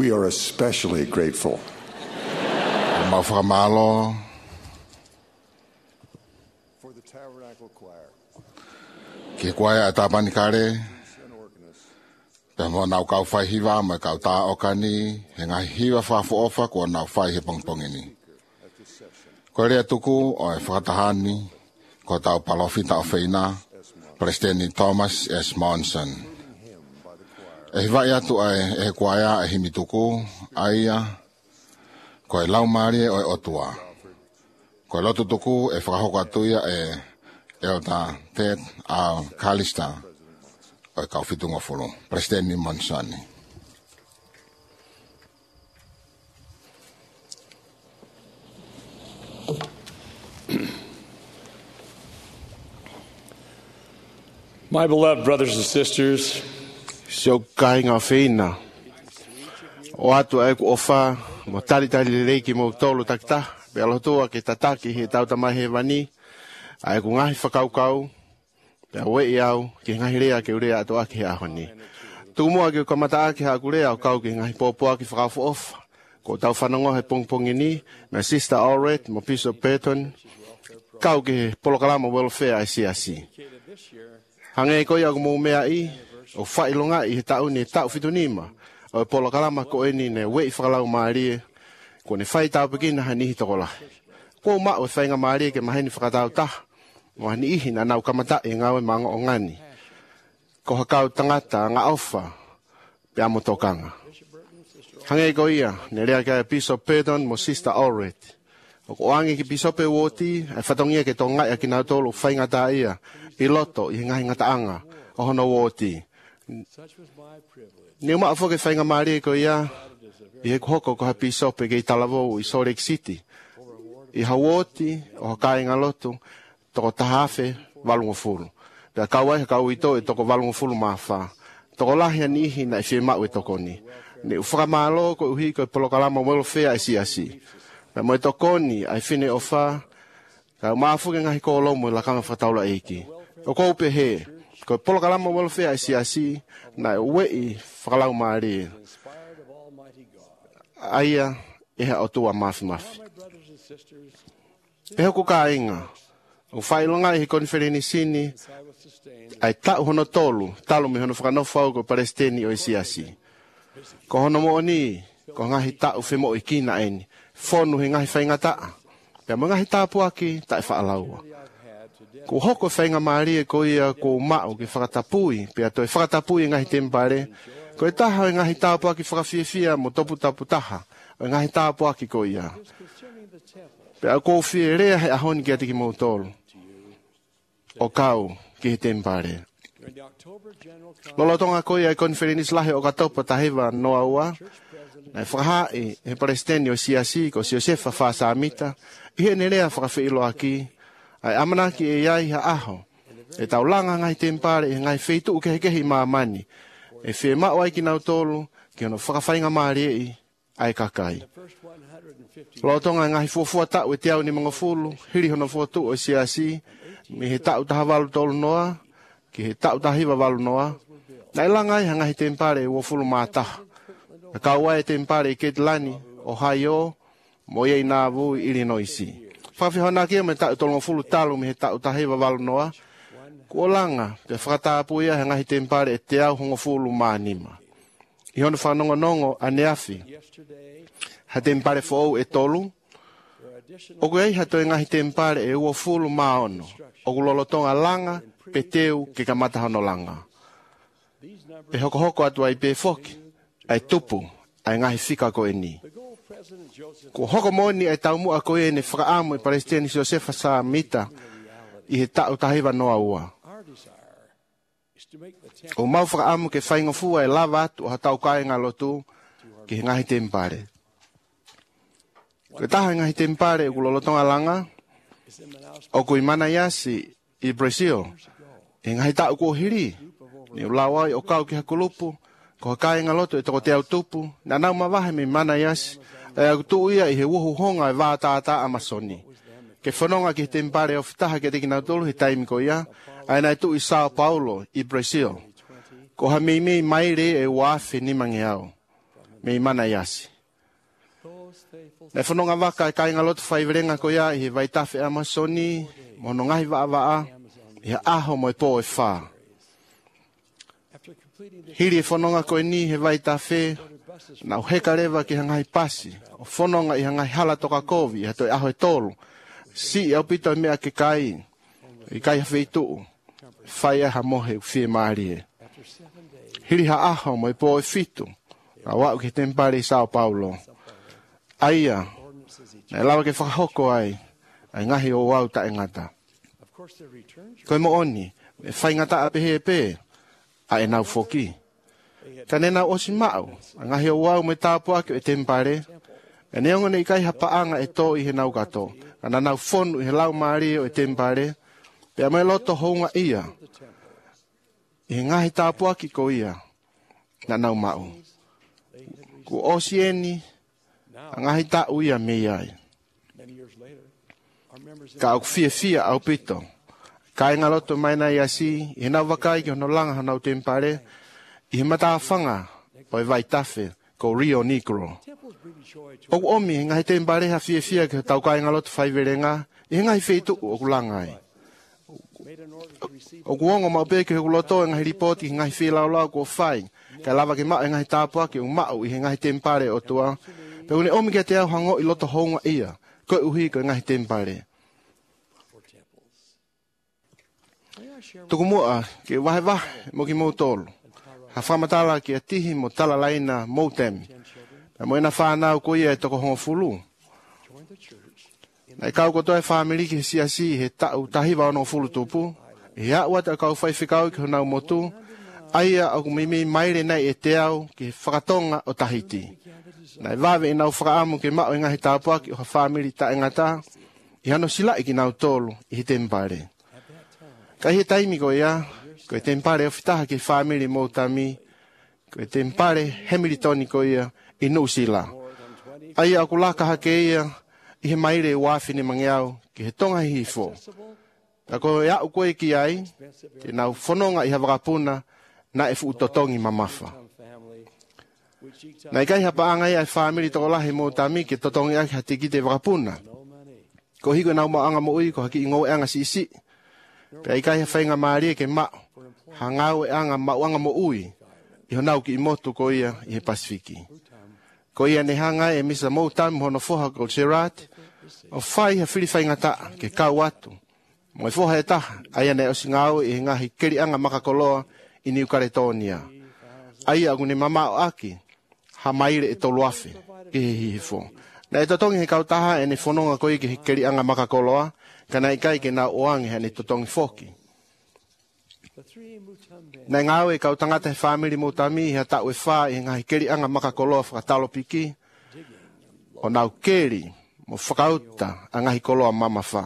We are especially grateful. Mau whakamalo. For the Tabernacle Choir. Ki kwaya a tāpani kare. Pe mo nau kau whai hiwa mai kau tā okani. He ngai hiwa whafu ofa kua nau whai he pongpongini. Ko rea tuku o e whakatahani. Ko tau palofita o whina. Presidenti Thomas S. Monson. E hiwai atu ai e kwaya e himituku. Aia. Ko e lau marie o e otua. Ko e lotu tuku e whakahoko atuia e o ta Ted a Kalista o e kauwhitunga fulu. Presidenti Monsani. My beloved brothers and sisters, So kainga whina. O atu e ku ofa, mo tari le reiki mo tolu takta, pe alotua ke tataki he tau tamai he wani, a e ku ngahi whakaukau, pe a wei au, ke ngahi rea ke urea atu aki he ahoni. Tūmua ke kamata aki ha kurea o kau ke ngahi pōpua ki whakaufu ofa, ko tau whanongo he pongpongi ni, me Sister Allred, mo Bishop Burton, kau ke he polokalama welfare ai siasi. Hange ko ia mo mea I, o whailonga I he tau ni tau fitunima, o e polokalama ko eni ne wei whakalau maarie, ko ne whai tau pekina ha nihi tokola. Ko ma o whainga maarie ke maheni whakatau taha, mo ha ni ihi na nau kamata e ngawe manga o ngani. Ko hakau tangata nga ofa, pe amo tokanga. Hange ko ia, ne rea kia Bishop Burton mo Sister Allred. O ko angi ki Bishop e woti, e whatongia ke tonga ia ki nau tolu whainga ta ia, I loto I ngahi ngataanga, o hono woti. Ni uma afo ke whainga maari ko ia, I he hoko ko ha Bishop e kei Talavo I Salt Lake City. I hawoti, o hakai ngā loto, toko tahafe, walungo furu. Pea kawai ha kau ito e toko walungo furu mawha. Toko lahia nihi na I whie mau e toko ni. Ne uwhakamalo ko uhi ko polokalama welfare I siasi. Pea mo e toko ni, ai whine o wha, ka maafuke ngahi ko lomo I lakanga whataula eiki. O kou pe he, ko polokalama welfare I siasi, na wei whakalau maari. Aia, e hea o tua mafi mafi. E hoku ka inga, o whailonga I he konfereni sini, ai tau hono tolu, talo me hono whakanofau ko Palestini o I siasi. Ko hono mo ni, ko ngahi tau whemo I kina eni, whonu he ngahi whaingataa. Pea mo ngahi tāpuaki, tae whaalaua. Ko hoko whainga maari ko ia ko mao ki whakatapui, pea toi whakatapui ngahi tempare, ko e taha e ngahi tāpuaki whakawhiawhia mo topu tapu taha, o ngahi tāpuaki ko ia. Pea ko whie rea he ahoni ki atiki mo tolu. O kau ki he tempare. Lolotonga ko ia e konferenis lahe o katopa tahewa noa ua, na whakahae he Palestini o siasi ko si Josefa whaasamita, I he nerea whakawhilo aki, ai amanaki e iai ha aho, e tau langa ngai tempare e ngai wheitu uke hekehi maamani, e whee mao ai ki nau tolu, ki ono whakawhainga maari ei, ai kakai. Lotonga ngai fuafua tau e te au ni mga fulu, hiri hono fuatu o siasi, me he tau taha walu tolu noa, ki he tau tahiwa walu noa, na ilangai ha ngai tempare e uafulu mātaha. Na kaua e tempare I Ketlani, Ohio, mo iei nāvu I Illinoisi. Whawhihona kia me tau tolonga fulu talu me he tau tahiwa walu noa, kua langa, te whakatapu ia he ngahi tempare e te au hongo fulu mānima. I hono whanonga nongo a neafi, ha tempare fōu e tolu, o kuei ha toi ngahi tempare e ua fulu māono, o kulolotonga langa, pe teu ke kamata hono langa. E hoko hoko atu ai pe foki, ai tupu, ai ngahi whika ko e ni. Ko hoko moni ai tau mua ko e ne whakaamu I Palestini si Josefa sa mita, I he tau tahiwa noa ua. O mau whakaamu ke whainga fua e lava atu o ha tau kai ngā lotu, ki he ngahi tempare. Ke taha ngahi tempare u kulolotonga langa, o kui mana yasi I Brazil, e ngahi tau ko hiri, ni ulawai o kau ki hakulupu, ko kai ngā lotu e toko te au tupu, na nau mawahe me mana yasi, e au tu ia I he uhu honga e vātātā Amazoni. Ke whanonga ki he tempare o whitaha ke teki nau tolu he taimi ko ia, ai nai tu I Sao Paulo, I Brazil. Ko ha mei maire e wafe ni mangi au. me mana yasi. Ne whanonga waka e kainga lotu whaiverenga ko ia i he waitawhi Amazoni, mono ngahi waa i aho mo e pō e whā. Hiri e whanonga ko e ni he waitawhi, na uheka rewa ki hangai pasi, o whanonga i hangai hala toka kovi, i toi aho e tolu, si au pito e mea ke kai, i kai hawhi tuu, whai ha mohe u whie maari e. Hiri ha aho mo e pō e fitu, na wau ke tempare i Sao Paulo. Aia, na lawa ke whakahoko ai ngahi o wau ta e ngata. Koe mo oni, e whai ngata a pehe e pe, a e nau whoki. Ka nena osi mau, ngahi o wau me tāpua ke e tempare, e neonga i kai hapaanga e tō i he nau kato, ka na nau whonu i he lau maari o e tempare, pe a mai loto hounga ia, i he ngahi tāpua ki ko ia, na nau mau. Ku osi eni, ngahi ta uia me ai. Ka au fia au pito. Ka inga loto mai na iasi, i nau wakai ki hono langa hanau tempare, i he mata whanga, o e vai tafe, ko Rio Negro. O omi, ngahi tempare ha fia ki tau ka inga loto whaiverenga, i he ngahi feitu o kulangai. O kuongo mau pe ki he kuloto, ngahi ripoti, ngahi fia lau ko whai, ka lava ki maa ngahi tāpua ki o mau, i he ngahi tempare o tua, pe une omi kia te au hango i loto hounga ia, koe uhi koe ngahi tempare. Tuku mua, ke wahe mo ki mou tolu. Ha whamatala ki a tihi mo tala laina Motem. Na mo ina whanau ko ia e toko hongo fulu. Na i kau koto e whamiri ki he siasi he tau tahiwa ono fulu tupu. I haua ta kau whaiwhikau ki honau motu. Aia au kumimi maire nei e te au ki he whakatonga o Tahiti. Na i wawe i nau whakaamu ke mao i ngahi tāpua ki o ha whamiri ta engata. I hano sila i ki nau tolu i he tempare. Ka he taimi ko ia, ko e tempare o whitaha ki whamiri Moutami, ko e tempare Hemiritoni ko ia i Nusila. Aia aku lakaha ke ia, i he maire i wāwhine mangiau ki he tonga hifo. Ka ko e au koe ki ai, te nau whanonga i ha wakapuna, na e fuutotongi mamafa. Na i kai hapaanga ia e whamiri toko lahi Moutami ki totongi aki hati ki te wakapuna. Ko hiko nau maanga mo ui ko haki ingo e anga si isi. Pea i kai whainga maari ke mao, hangau e anga mauanga mo ui, i honau ki i motu ko ia i he Pasifiki. Ko ia ne hanga e misa Moutami hono foha ko Serat, o whai ha whiri whainga taa ke kau atu. Mo e foha e taha, aia ne o singau i he ngahi keri anga makakoloa i New Caledonia. Aia agu ne mamao aki, ha maire e toluafe, i he hifo. Na e totongi he kautaha e ne whanonga ko i ke keri anga makakoloa, kana i kai ke nā oangi hane totongi whoki. Nai ngāo e kau tangata he whamiri Moutami hea tau e whā i ngahi keri anga makakoloa whakatalo piki, o nau keri mo whakauta a ngahi koloa mama whā.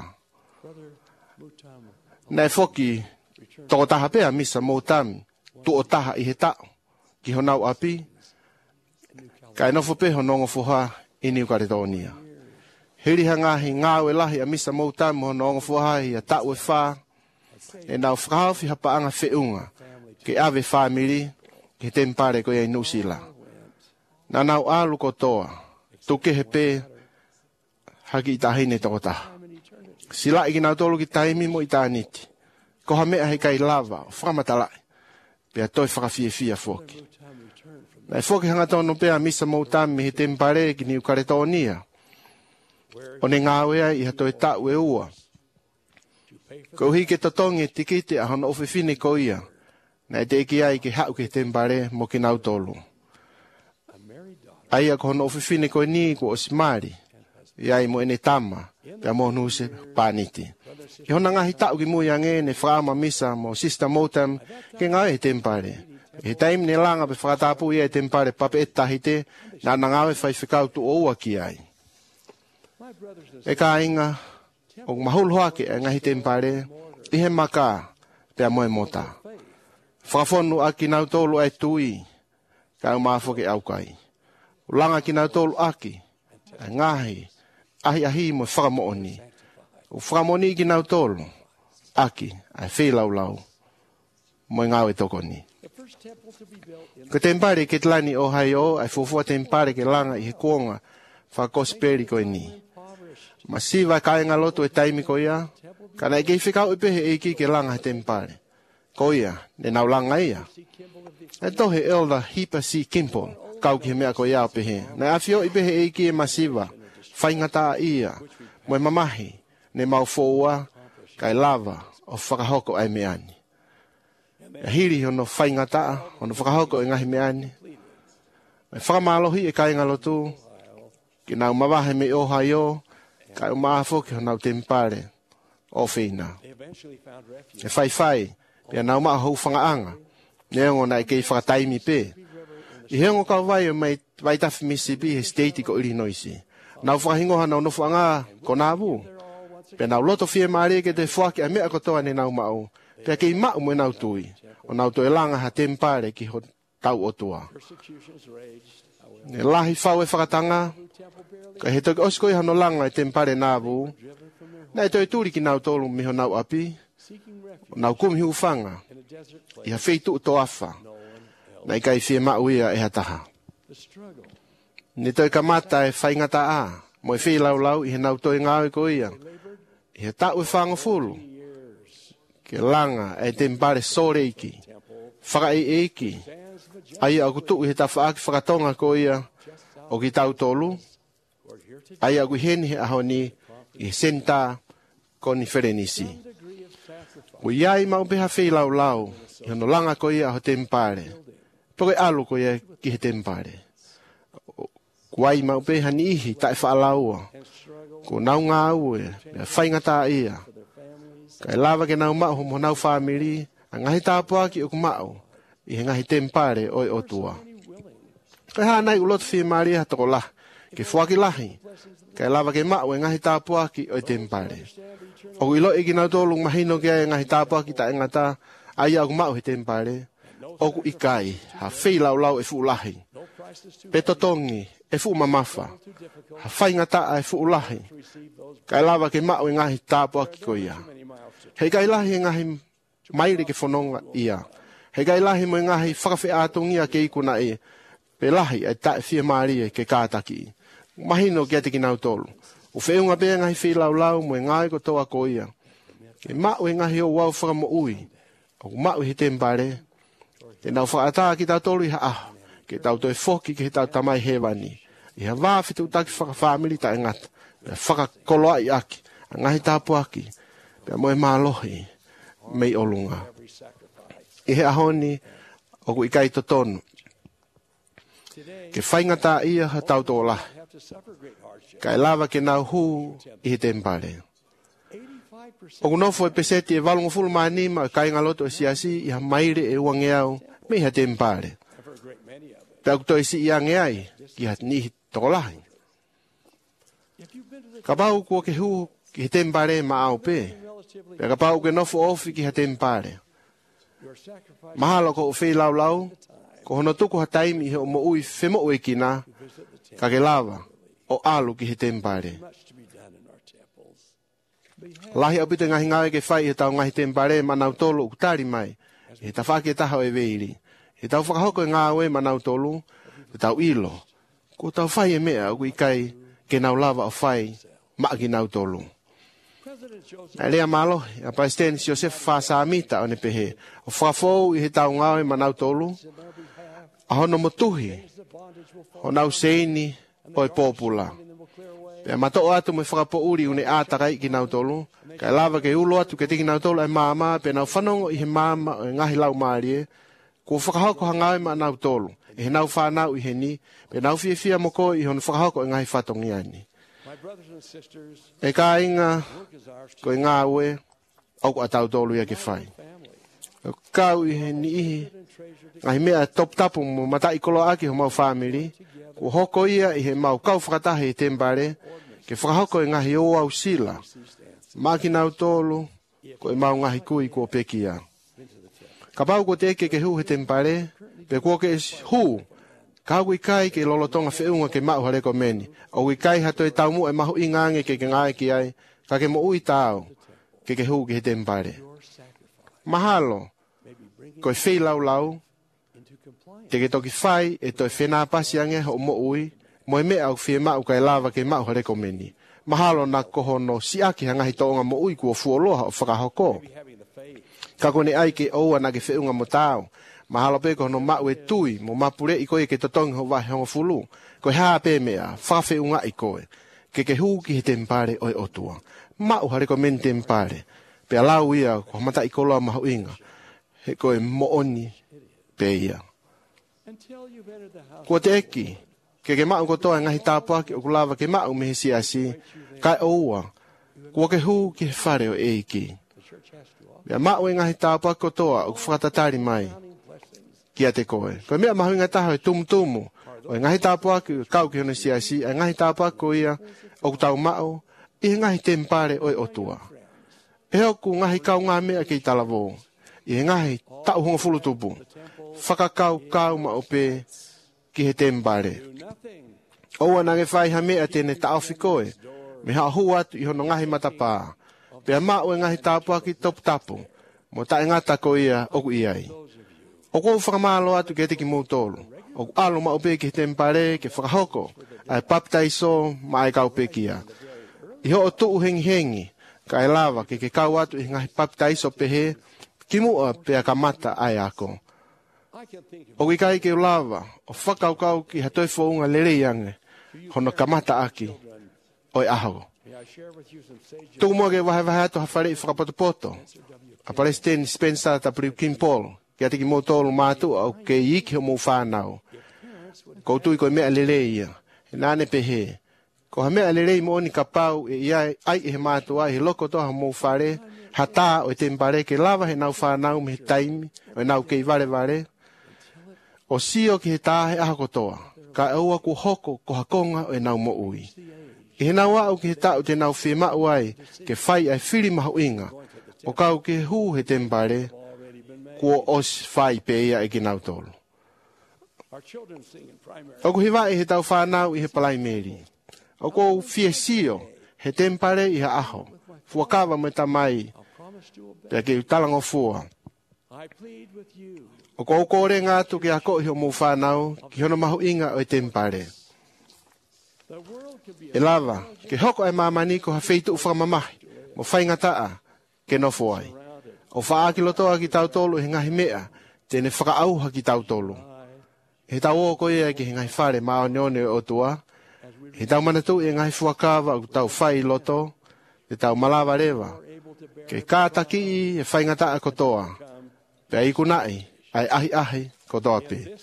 Nai whoki, toko taha pēa misa Moutami, tu o taha i he tau, ki ho nau api, kai nofo peho nongo fuha i New Caledonia. Hiri hangahi ngāo e lahi a misa Moutami mo nongo fuhahi a tau e whā, e nau whakahawhi hapaanga whiunga, ke ave whamiri, ke tempare ko i Nusila. Nā nau alu kotoa, tuke he pē, haki i tahine toko taha. Sila i ki nau tolu ki taimi mo i tāniti, ko ha mea he kai lava, whamatalai, pēa toi whakawhiewhia whoki. Nai whoki hanga tono pēa misa Moutami he tempare ki New Caledonia, o ne ngāwea i hato e tau e ua. Ko hi ke totongi e tikite a hana ofefine ko ia, na e te eki ai ke hau ke tempare mo ki nau tolu. Aia ko hana ofefine ko ni ko osimari, iai mo ene tama, pia mo nuse pāniti. Ki hona ngahi tau ki mui ange ne whaama misa mo Sister Moutami ke ngā e tempare. E taim ne langa pe whakatapu ia e tempare pape e tahite, na nangawe whai whikau tu o ua ki ai. E ka inga, o mahulu hake e ngahi tempare, i he maka, pia moe mota. Whakafonu a ki nau tolu ai tui, ka au maafoke au kai. Ulanga ki nau tolu aki, e ngahi, ahi mo whakamooni. O whakamooni ki nau tolu, aki, ai whelaulau, mo ngāwe toko ni. Ko tempare ke tlani o haio ai fofua tempare ke langa i he kuonga fa kosperi ko ni. Masiva ka nga loto e taimi ko ia, kana ke fika o pehe e ki ke langa he tempare. Ko ia, ne nau langa ia. E tohe Elder Hipa C. Kimpel, kau ki he mea ko ia o pehe. Na afio i pehe e ki e masiva, whaingata ia, moe mamahi, ne mau foua, kai lava, o whakahoko ai meani. E hiri hono whaingata, hono whakahoko e ngahi meani. Me whakamalohi e kai ngalotu, ki nau mawahe me o haio, kai o maafo ki honau tempare, o whina. E whai, pia nau maa hou whangaanga, neongo na e kei whakataimi pe. I heongo kau vai o mai tafi Mississippi he state ko Illinois. Nau whakahingoha nau nofu anga ko nāwu. Pia nau loto fie maare ke te whaki a mea kotoa ne nau mau. Pia kei mau mo nau tui. O nau toi langa ha tempare ki ho tau o tua. Ne lahi whau e whakatanga. Ka he toki oskoi hano langa e tempare nāwu. Nei toi turi ki nau tolu miho nau api. Nau kumi huwhanga. Iha feitu uto awha. Nei kai fie mau ia e hataha. Ne toi kamata e whaingata a. Mo e whi lau lau ihe nau toi ngāwe ko ia. Ihe tau e whanga fulu. Ke langa e tempare soreiki. Whaka e eiki. Aia aku tuu ihe ta whaaki whakatonga ko ia. O ki tau tolu. Aia aku heni he ahoni. Ihe senta koni wherenisi. Ko iai mau peha whi lau lau. Ihe no langa ko ia ho tempare. Poko alu ko ia ki he tempare. Kuai mau peha ni ihi tae whaalaua. Ko nau ngā ue, mea whaingata ia. Kai lava ke nau mau mo nau whamiri, a ngahi tāpua ki oku mau, i he ngahi tempare oi o tua. Kai hānai ulot whi maria toko lah, ke whaki lahi. Kai lava ke mau e ngahi tāpua ki oi tempare. Oku ilo iki nau tōlung mahino ke ai ngahi tāpua ki tae ngata, ai oku mau he tempare. Oku ikai, ha whi lau lau e fu lahi. Petotongi, e fu mamafa. Ha whaingata e fu lahi. Kai lava ke mau e ngahi tāpua ki ko ia. Hei kai lahi e ngahi maire ke whanonga ia. Hei kai lahi mo e ngahi whakawhi ātungia ke ikuna e. Pe lahi e tae fia maari ke kātaki. Mahino ki ate ki nau tolu. U whiunga pe ngahi whi lau lau mo e ngai ko toa ko ia. Ke mau e ngahi o wau whakamo ui. O mau he tempare. Te nau whakata ki tau tolu i ha aho. Ke tau toi whoki ke he tau tamai hewani. I ha wāwhitu taki whakawhamiri ta e ngata. Pea whakakoloa i aki. A ngahi tāpu aki. Pea moe mālohi. Mei olunga. I he ahoni. Oku i kai totonu. Ke whaingata ia ha tau tō lahi. Kai lava ke nau hū i he tempare. Oku nofo e peseti e valungo fulu maanima. Kai ngaloto e siasi i ha maire e uangeau. Me ha tempare. Pea kuto isi i angeai. Ki ha nihi toko lahi. Ka pau kua ke hū ki he tempare ma au pe. Pea ka pau ke nofo ofi ki he tempare. Mahalo ko o whi lau lau. Ko hono tuku ha taimi he o mo ui whemo ue kina. Ka ke lava. O alu ki he tempare. Lahi au pita ngahi ngawe ke whai he tau ngahi tempare ma nau tolu ukutari mai. He ta whake taha e veiri. He tau whakahoko e ngawe ma nau tolu. He tau ilo. Ko tau whai e mea au i kai ke nau lava o whai ma ki nau tolu. Na lea malo, a Paisteni Joseph Whasamita o ne pehe. O whafou i he tau ngawe ma nau tolu. A hono motuhi. Ho nau seini o e pōpula. Pea mato atu me whakapo uri une ātakai ki nau tolu. Kai lava ke ulo atu ke tiki nau tolu ai māma. Pea nau whanongo i he māma o ngahi lau maarie. Ko whakahoko hangawe ma nau tolu. E he nau whanau i he ni. Pea nau fia moko i hono whakahoko i ngahi whatongi ani. E ka inga ko i ngā ue au a tau tolu ia ke whai. Kau i he ni ihi. Ngahi mea top tapu mo matai kolo aki ho mau whamiri. Ko hoko ia i he mau kau whakatahe i tempare. Ke whakahoko i ngahi o au sila. Maki nau tolu ko i mau ngahi kui ko pekia. Ka pau ko te eke ke hu he tempare. Pe ko ke hu. Ka hui kai ke lolotonga whiunga ke mau hareko meni. O hui kai hato e tau mu e mahu ingange ke ngae ki ai. Ka ke mo ui tau. Ke hu ke he tempare. Mahalo. Ko i whi lau lau. Te ke toki whai e toi whenā pasi ange ho mo ui, mo e mea au whie mau kai lava ke mau hare komeni. Mahalo na kohono si aki hangahi toonga mo ui kua fuoloha o whakahoko. Ka kone ai ke oua na ke whiunga mo tau. Mahalo pe kohono mau e tui mo mapure i koe ke totongi ho wahi hongo fulu. Koe haa pe mea, whawhiunga i koe. Ke huu ki he tempare oi otua. Mau hare komeni tempare. Pe alau ia ko mata i koloa mahu inga. He koe mooni pe ia. Kua te eki, ke mau kotoa ngahi tāpaki o kulava ke mau mehe si asi, kai oua, kua ke huu ki he whare o eiki. Mea mau e ngahi tāpaki kotoa o whakatatari mai, kia te koe. Koe mea mahu inga taho e tumutumu, o e ngahi tāpaki kau ki hone si asi, e ngahi tāpaki ko ia, o kutau mau, i he ngahi tempare oi otua. E hoku ngahi kau ngā mea ki talavo, i he ngahi tau hongo fulu tupu. Whakakau kau ma ope ki he tempare. Oua nange whai ha mea tene taofi koe, me ha hu atu i hono ngahi matapā. Pea mau e ngahi tāpua ki topu tapu, mo tae ngata ko ia oku iai. O kou whakamalo atu ke te ki mūtolu, o alo ma ope ki he tempare ke whakahoko, ai paptaiso ma ai kau pe kia. I ho o tuu hengi hengi, ka e lava ke kau atu i ngahi paptaiso pehe, ki mua pea ka mata ai ako. O kai ke lava, o whakaukau ki hatoi whaunga lereiange, hono kamata aki, oi aho. Tuku mua ke wahe ato hawhare i whakapotopoto, a Palestine Spencer ta priu Kim Paul, ki ati ki motolu mātu au ke iki ho mou whanau. Koutui koe mea lereia, e nane pehe, ko ha mea lerei mo oni kapau e iai ai he mātu ai he loko toha mou whare, hata o e tempare ke lava he nau whanau me he taimi, o e nau kei vare. O sio ki he tāhe aha kotoa, ka eua ku hoko ko hakonga o e nau mo ui. I he nau au ki he tau te nau whie mau ai, ke whai ai whiri mahu inga, o kau ki he hū he tempare, kua os whai peia e ki nau tolu. O ku hiwa he tau whanau i he palai meri. O ku whie sio, he tempare i ha aho, fuakawa me tamai, pia ke utalango fua. O ko kore ngā tu ke ako i ho mou whanau, ki hono mahu inga o e tempare. E lava, ke hoko e mamani ko ha feitu u whamamahi, mo whainga taa, ke no fuai. O whaaki lotoa ki tautolu he ngahi mea, tene whakaauha ki tautolu. He tau o ko ea ki he ngahi whare mao neone o tua, he tau manatu e ngahi fuakawa o tau whai loto, he tau malawa rewa. Ke kātaki i e whainga taa kotoa, pia iku nai, ai ahi ko toa pe.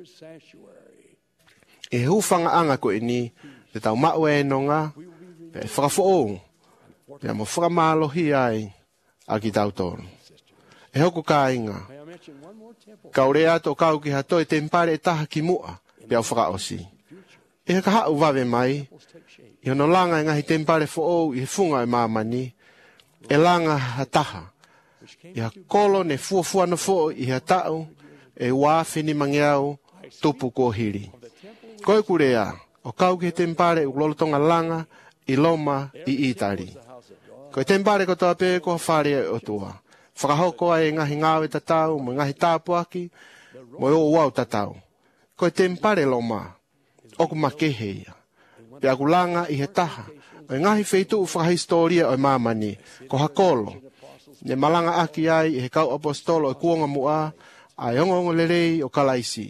E hufanga anga ko ini, te tau mau e nonga, pe whakafo o, pe mo whakamalo hi ai, a ki tau tonu. E hoku ka inga, kaure ato kau ki hato e tempare e taha ki mua, pe au whakaosi. E haka hau wawe mai, i hono langa e ngahi tempare fo o i he funga e mamani, e langa ha taha, i ha kolo ne fuafua na fo i ha tau, e wāwhini mangiau tupu ko hiri. Koe kurea, o kau ki he tempare u lolotonga langa, i loma, i itari. Koe tempare ko toa pe ko whare o tua. Whakahoko ai ngahi ngāwe tatau, mo ngahi tāpuaki, mo o wau tatau. Koe tempare loma, oku makeheia. Pe aku langa i he taha, o ngahi feitu u whakahistoria o mamani, ko hakolo. Ne malanga aki ai i he kau apostolo e kuonga mua, ai ongo lerei o kalaisi.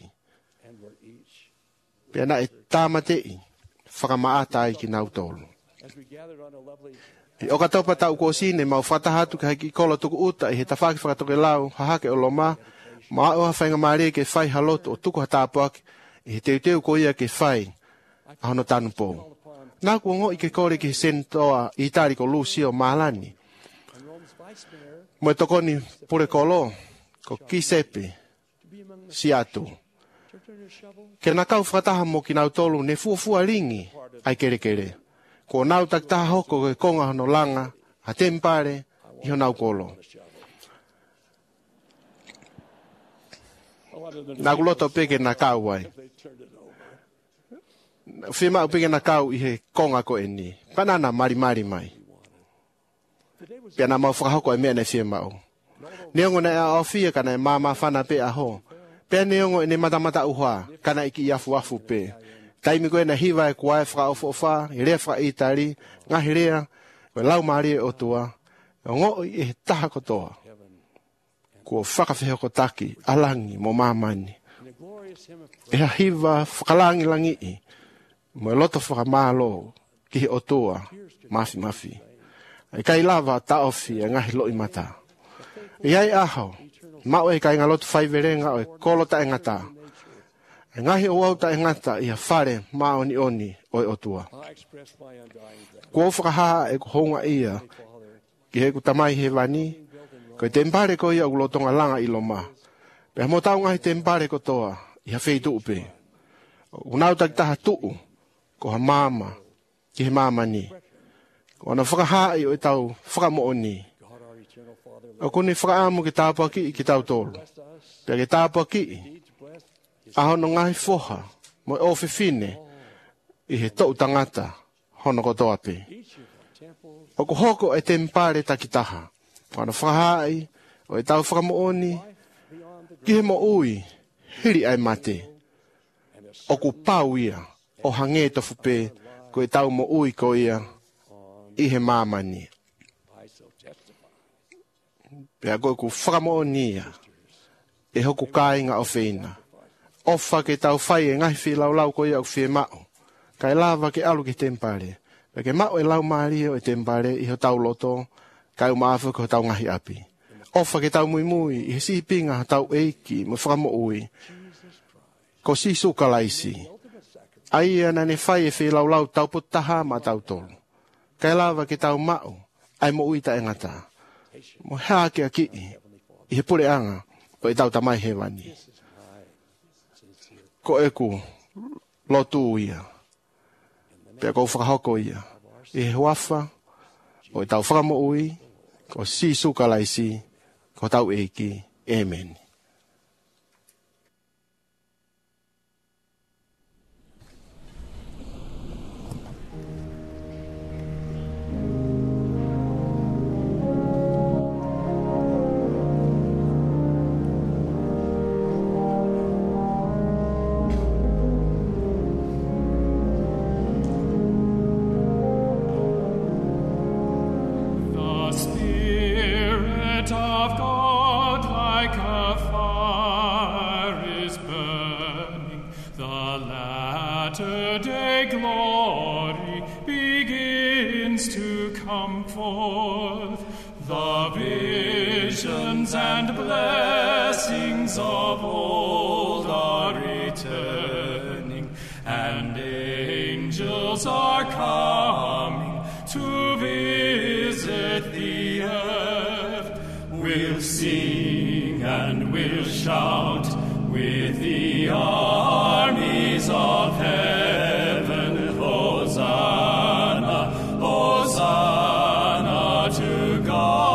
Pea na e tāmatei, whakamaata ai ki nautolu. I o katopa tau ko sine mau whatahatu ka heki kola tuku uta i he tawhaki whakatoke lau, hahake o loma, maa oha whainga maare ke whai haloto o tuku hatapuaki, i he teuteu ko ia ke whai, ahono tanu pō. Nā kua ngō i ke kore ki he sentoa i tari ko Lucio Mahalani. Mo e tokoni pure kolo, ko Kisepe, si atu. Ke na kau whakataha mo ki nau tolu ne fuafua ringi, ai kere kere. Ko nau taktaha hoko ke konga hono langa, ha tempare, i ho nau kolo. Nā kuloto peke na kau ai. Whima upeke na kau i he konga ko eni. Panana mari mai. Pia na mau whakahoko e mea ne whima u. Neongo na e a ofia kana e māma whana pe aho. Pene ongo ene matamata uha, kana iki afu afu pe. Taimi koe na hiva e kuae whaka ofa, i rea whaka itari, ngahi rea, koe lau maari e otua, ongo i taha kotoa. Kua whakawhiho ko taki, alangi, mo mamani. E hiva whakalangi langi i, mo loto whakamalo, ki otua, mafi. E kai lava ta ofi, e ngahi lo i mata. E ai aho, mao e kai ngalotu whaiverenga o e kolota e ngata. E ngahi o auta e ngata i a whare maa oni o e otua. Kua whakahaa e kuhonga ia, ki he kutamai he wani, ko e tempare ko ia ulotonga langa i loma. Pea mo tau ngahi tempare ko toa, i ha wheitu upe. Unau takitaha tuu, ko ha mama, ki he mama ni. Ko ana whakahaa i o e tau whakamooni. O kone whakaamu ki tāpua ki tau tolu. Pea ki tāpua ki, ahono ngahi foha, mo e ofifine, i he tau tangata, hono kotoa pe. O ko hoko e tempare takitaha. Ko ana whakahai, o e tau whakamooni, ki he mo ui, hiri ai mate. O ko pau ia, o hange tofu pe, ko e tau mo ui ko ia, i he mamani. Pea koe ku whakamooni ia, e hoku kāinga o whina. Ofa ke tau whai e ngahi whi lau ko ia o whi mao. Kai lava ke alu ki tempare. Pea ke mao e lau maari o e tempare, i ho tau loto, kai umaafu ko tau ngahi api. Ofa ke tau mui, i he sipinga ho tau eiki, mo whakamoui. Ko si sukalaisi. Ai ana ne whai e whi lau tau putaha ma tau tolu. Kai lava ke tau mao, ai mo uita e ngata. Mo hea ke a ki, i he pure anga, o e tau tamai he wani. Ko e ku, lotu ia. Pea kou whakahoko ia. I he huafa, o e tau whakamoui, ko si sukalaisi, ko tau eiki. Amen. And blessings of old are returning, and angels are coming to visit the earth. We'll sing and we'll shout with the armies of heaven. Hosanna, Hosanna to God.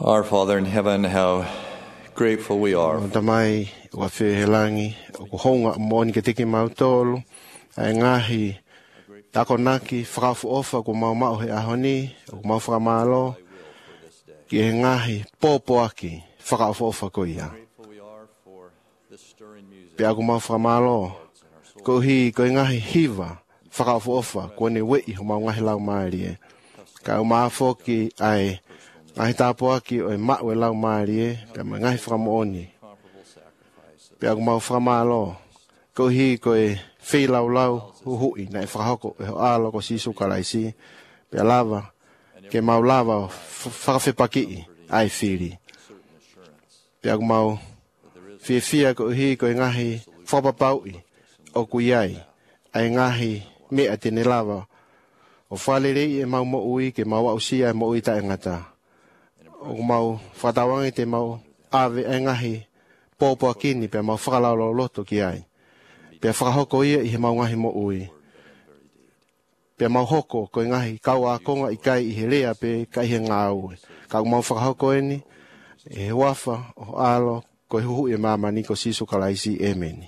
Our Father in heaven, how grateful we are. Tamai wa fehelangi o honga moni ke tiki mautolo ai ngahi takonaki frafu ofa ko mau he ahoni o mau fra malo ki ngahi popo aki frafu ofa ko ia pe aku mau fra malo ko ngahi hiva frafu ofa ko ne wei ho mau ngahi lau mai ka ma foki ai ngai tapo aki o mawe lau marie pe ngai framoni pe aku mau framalo ko fi lau hui nai frahoko e alo ko sisu kalaisi pe lava ke mau lava fafe paki ai fili pe aku mau fia ko ngai fapapaui o kuyai ai ngai me atene lava o falere e mau mo ui ke mau ausia mo ui ta ngata o mau fatawang te mau ave ngahi popo akini pe mau fala lo loto ki ai pe frahoko ia I mau ngahi mo ui pe mau hoko ko ngahi kawa konga ikai I helea pe kai he ngau ka mau frahoko eni e wafa o alo ko hu e mama ni ko sisu kalaisi emeni.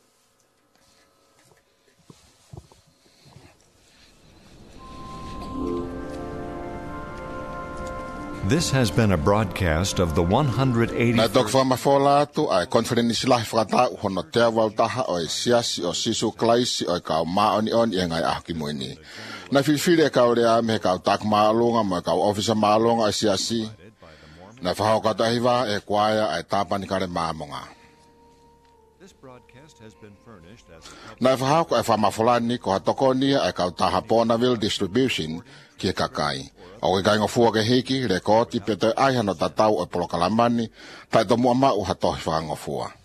This has been a broadcast of the 180th. Na tok fa mafola tu ai conference la frata hono te waltaha o siasi o sisu klaisi o ka ma oni ngai akimoini. Na filfile ka ore me ka tak ma longa ma ka officer ma longa siasi. Na fa ka ta hiva e kwaya ai tapani kare ma monga. This broadcast has been furnished as na fa ka fa mafola ni ko tokoni ai ka ta Haponaville distribution ki kakai. O ke kainga fua ke hiki, rekoti pete ai hano tatau o polokalamani, tai tomu ama uha tohi whanga fua.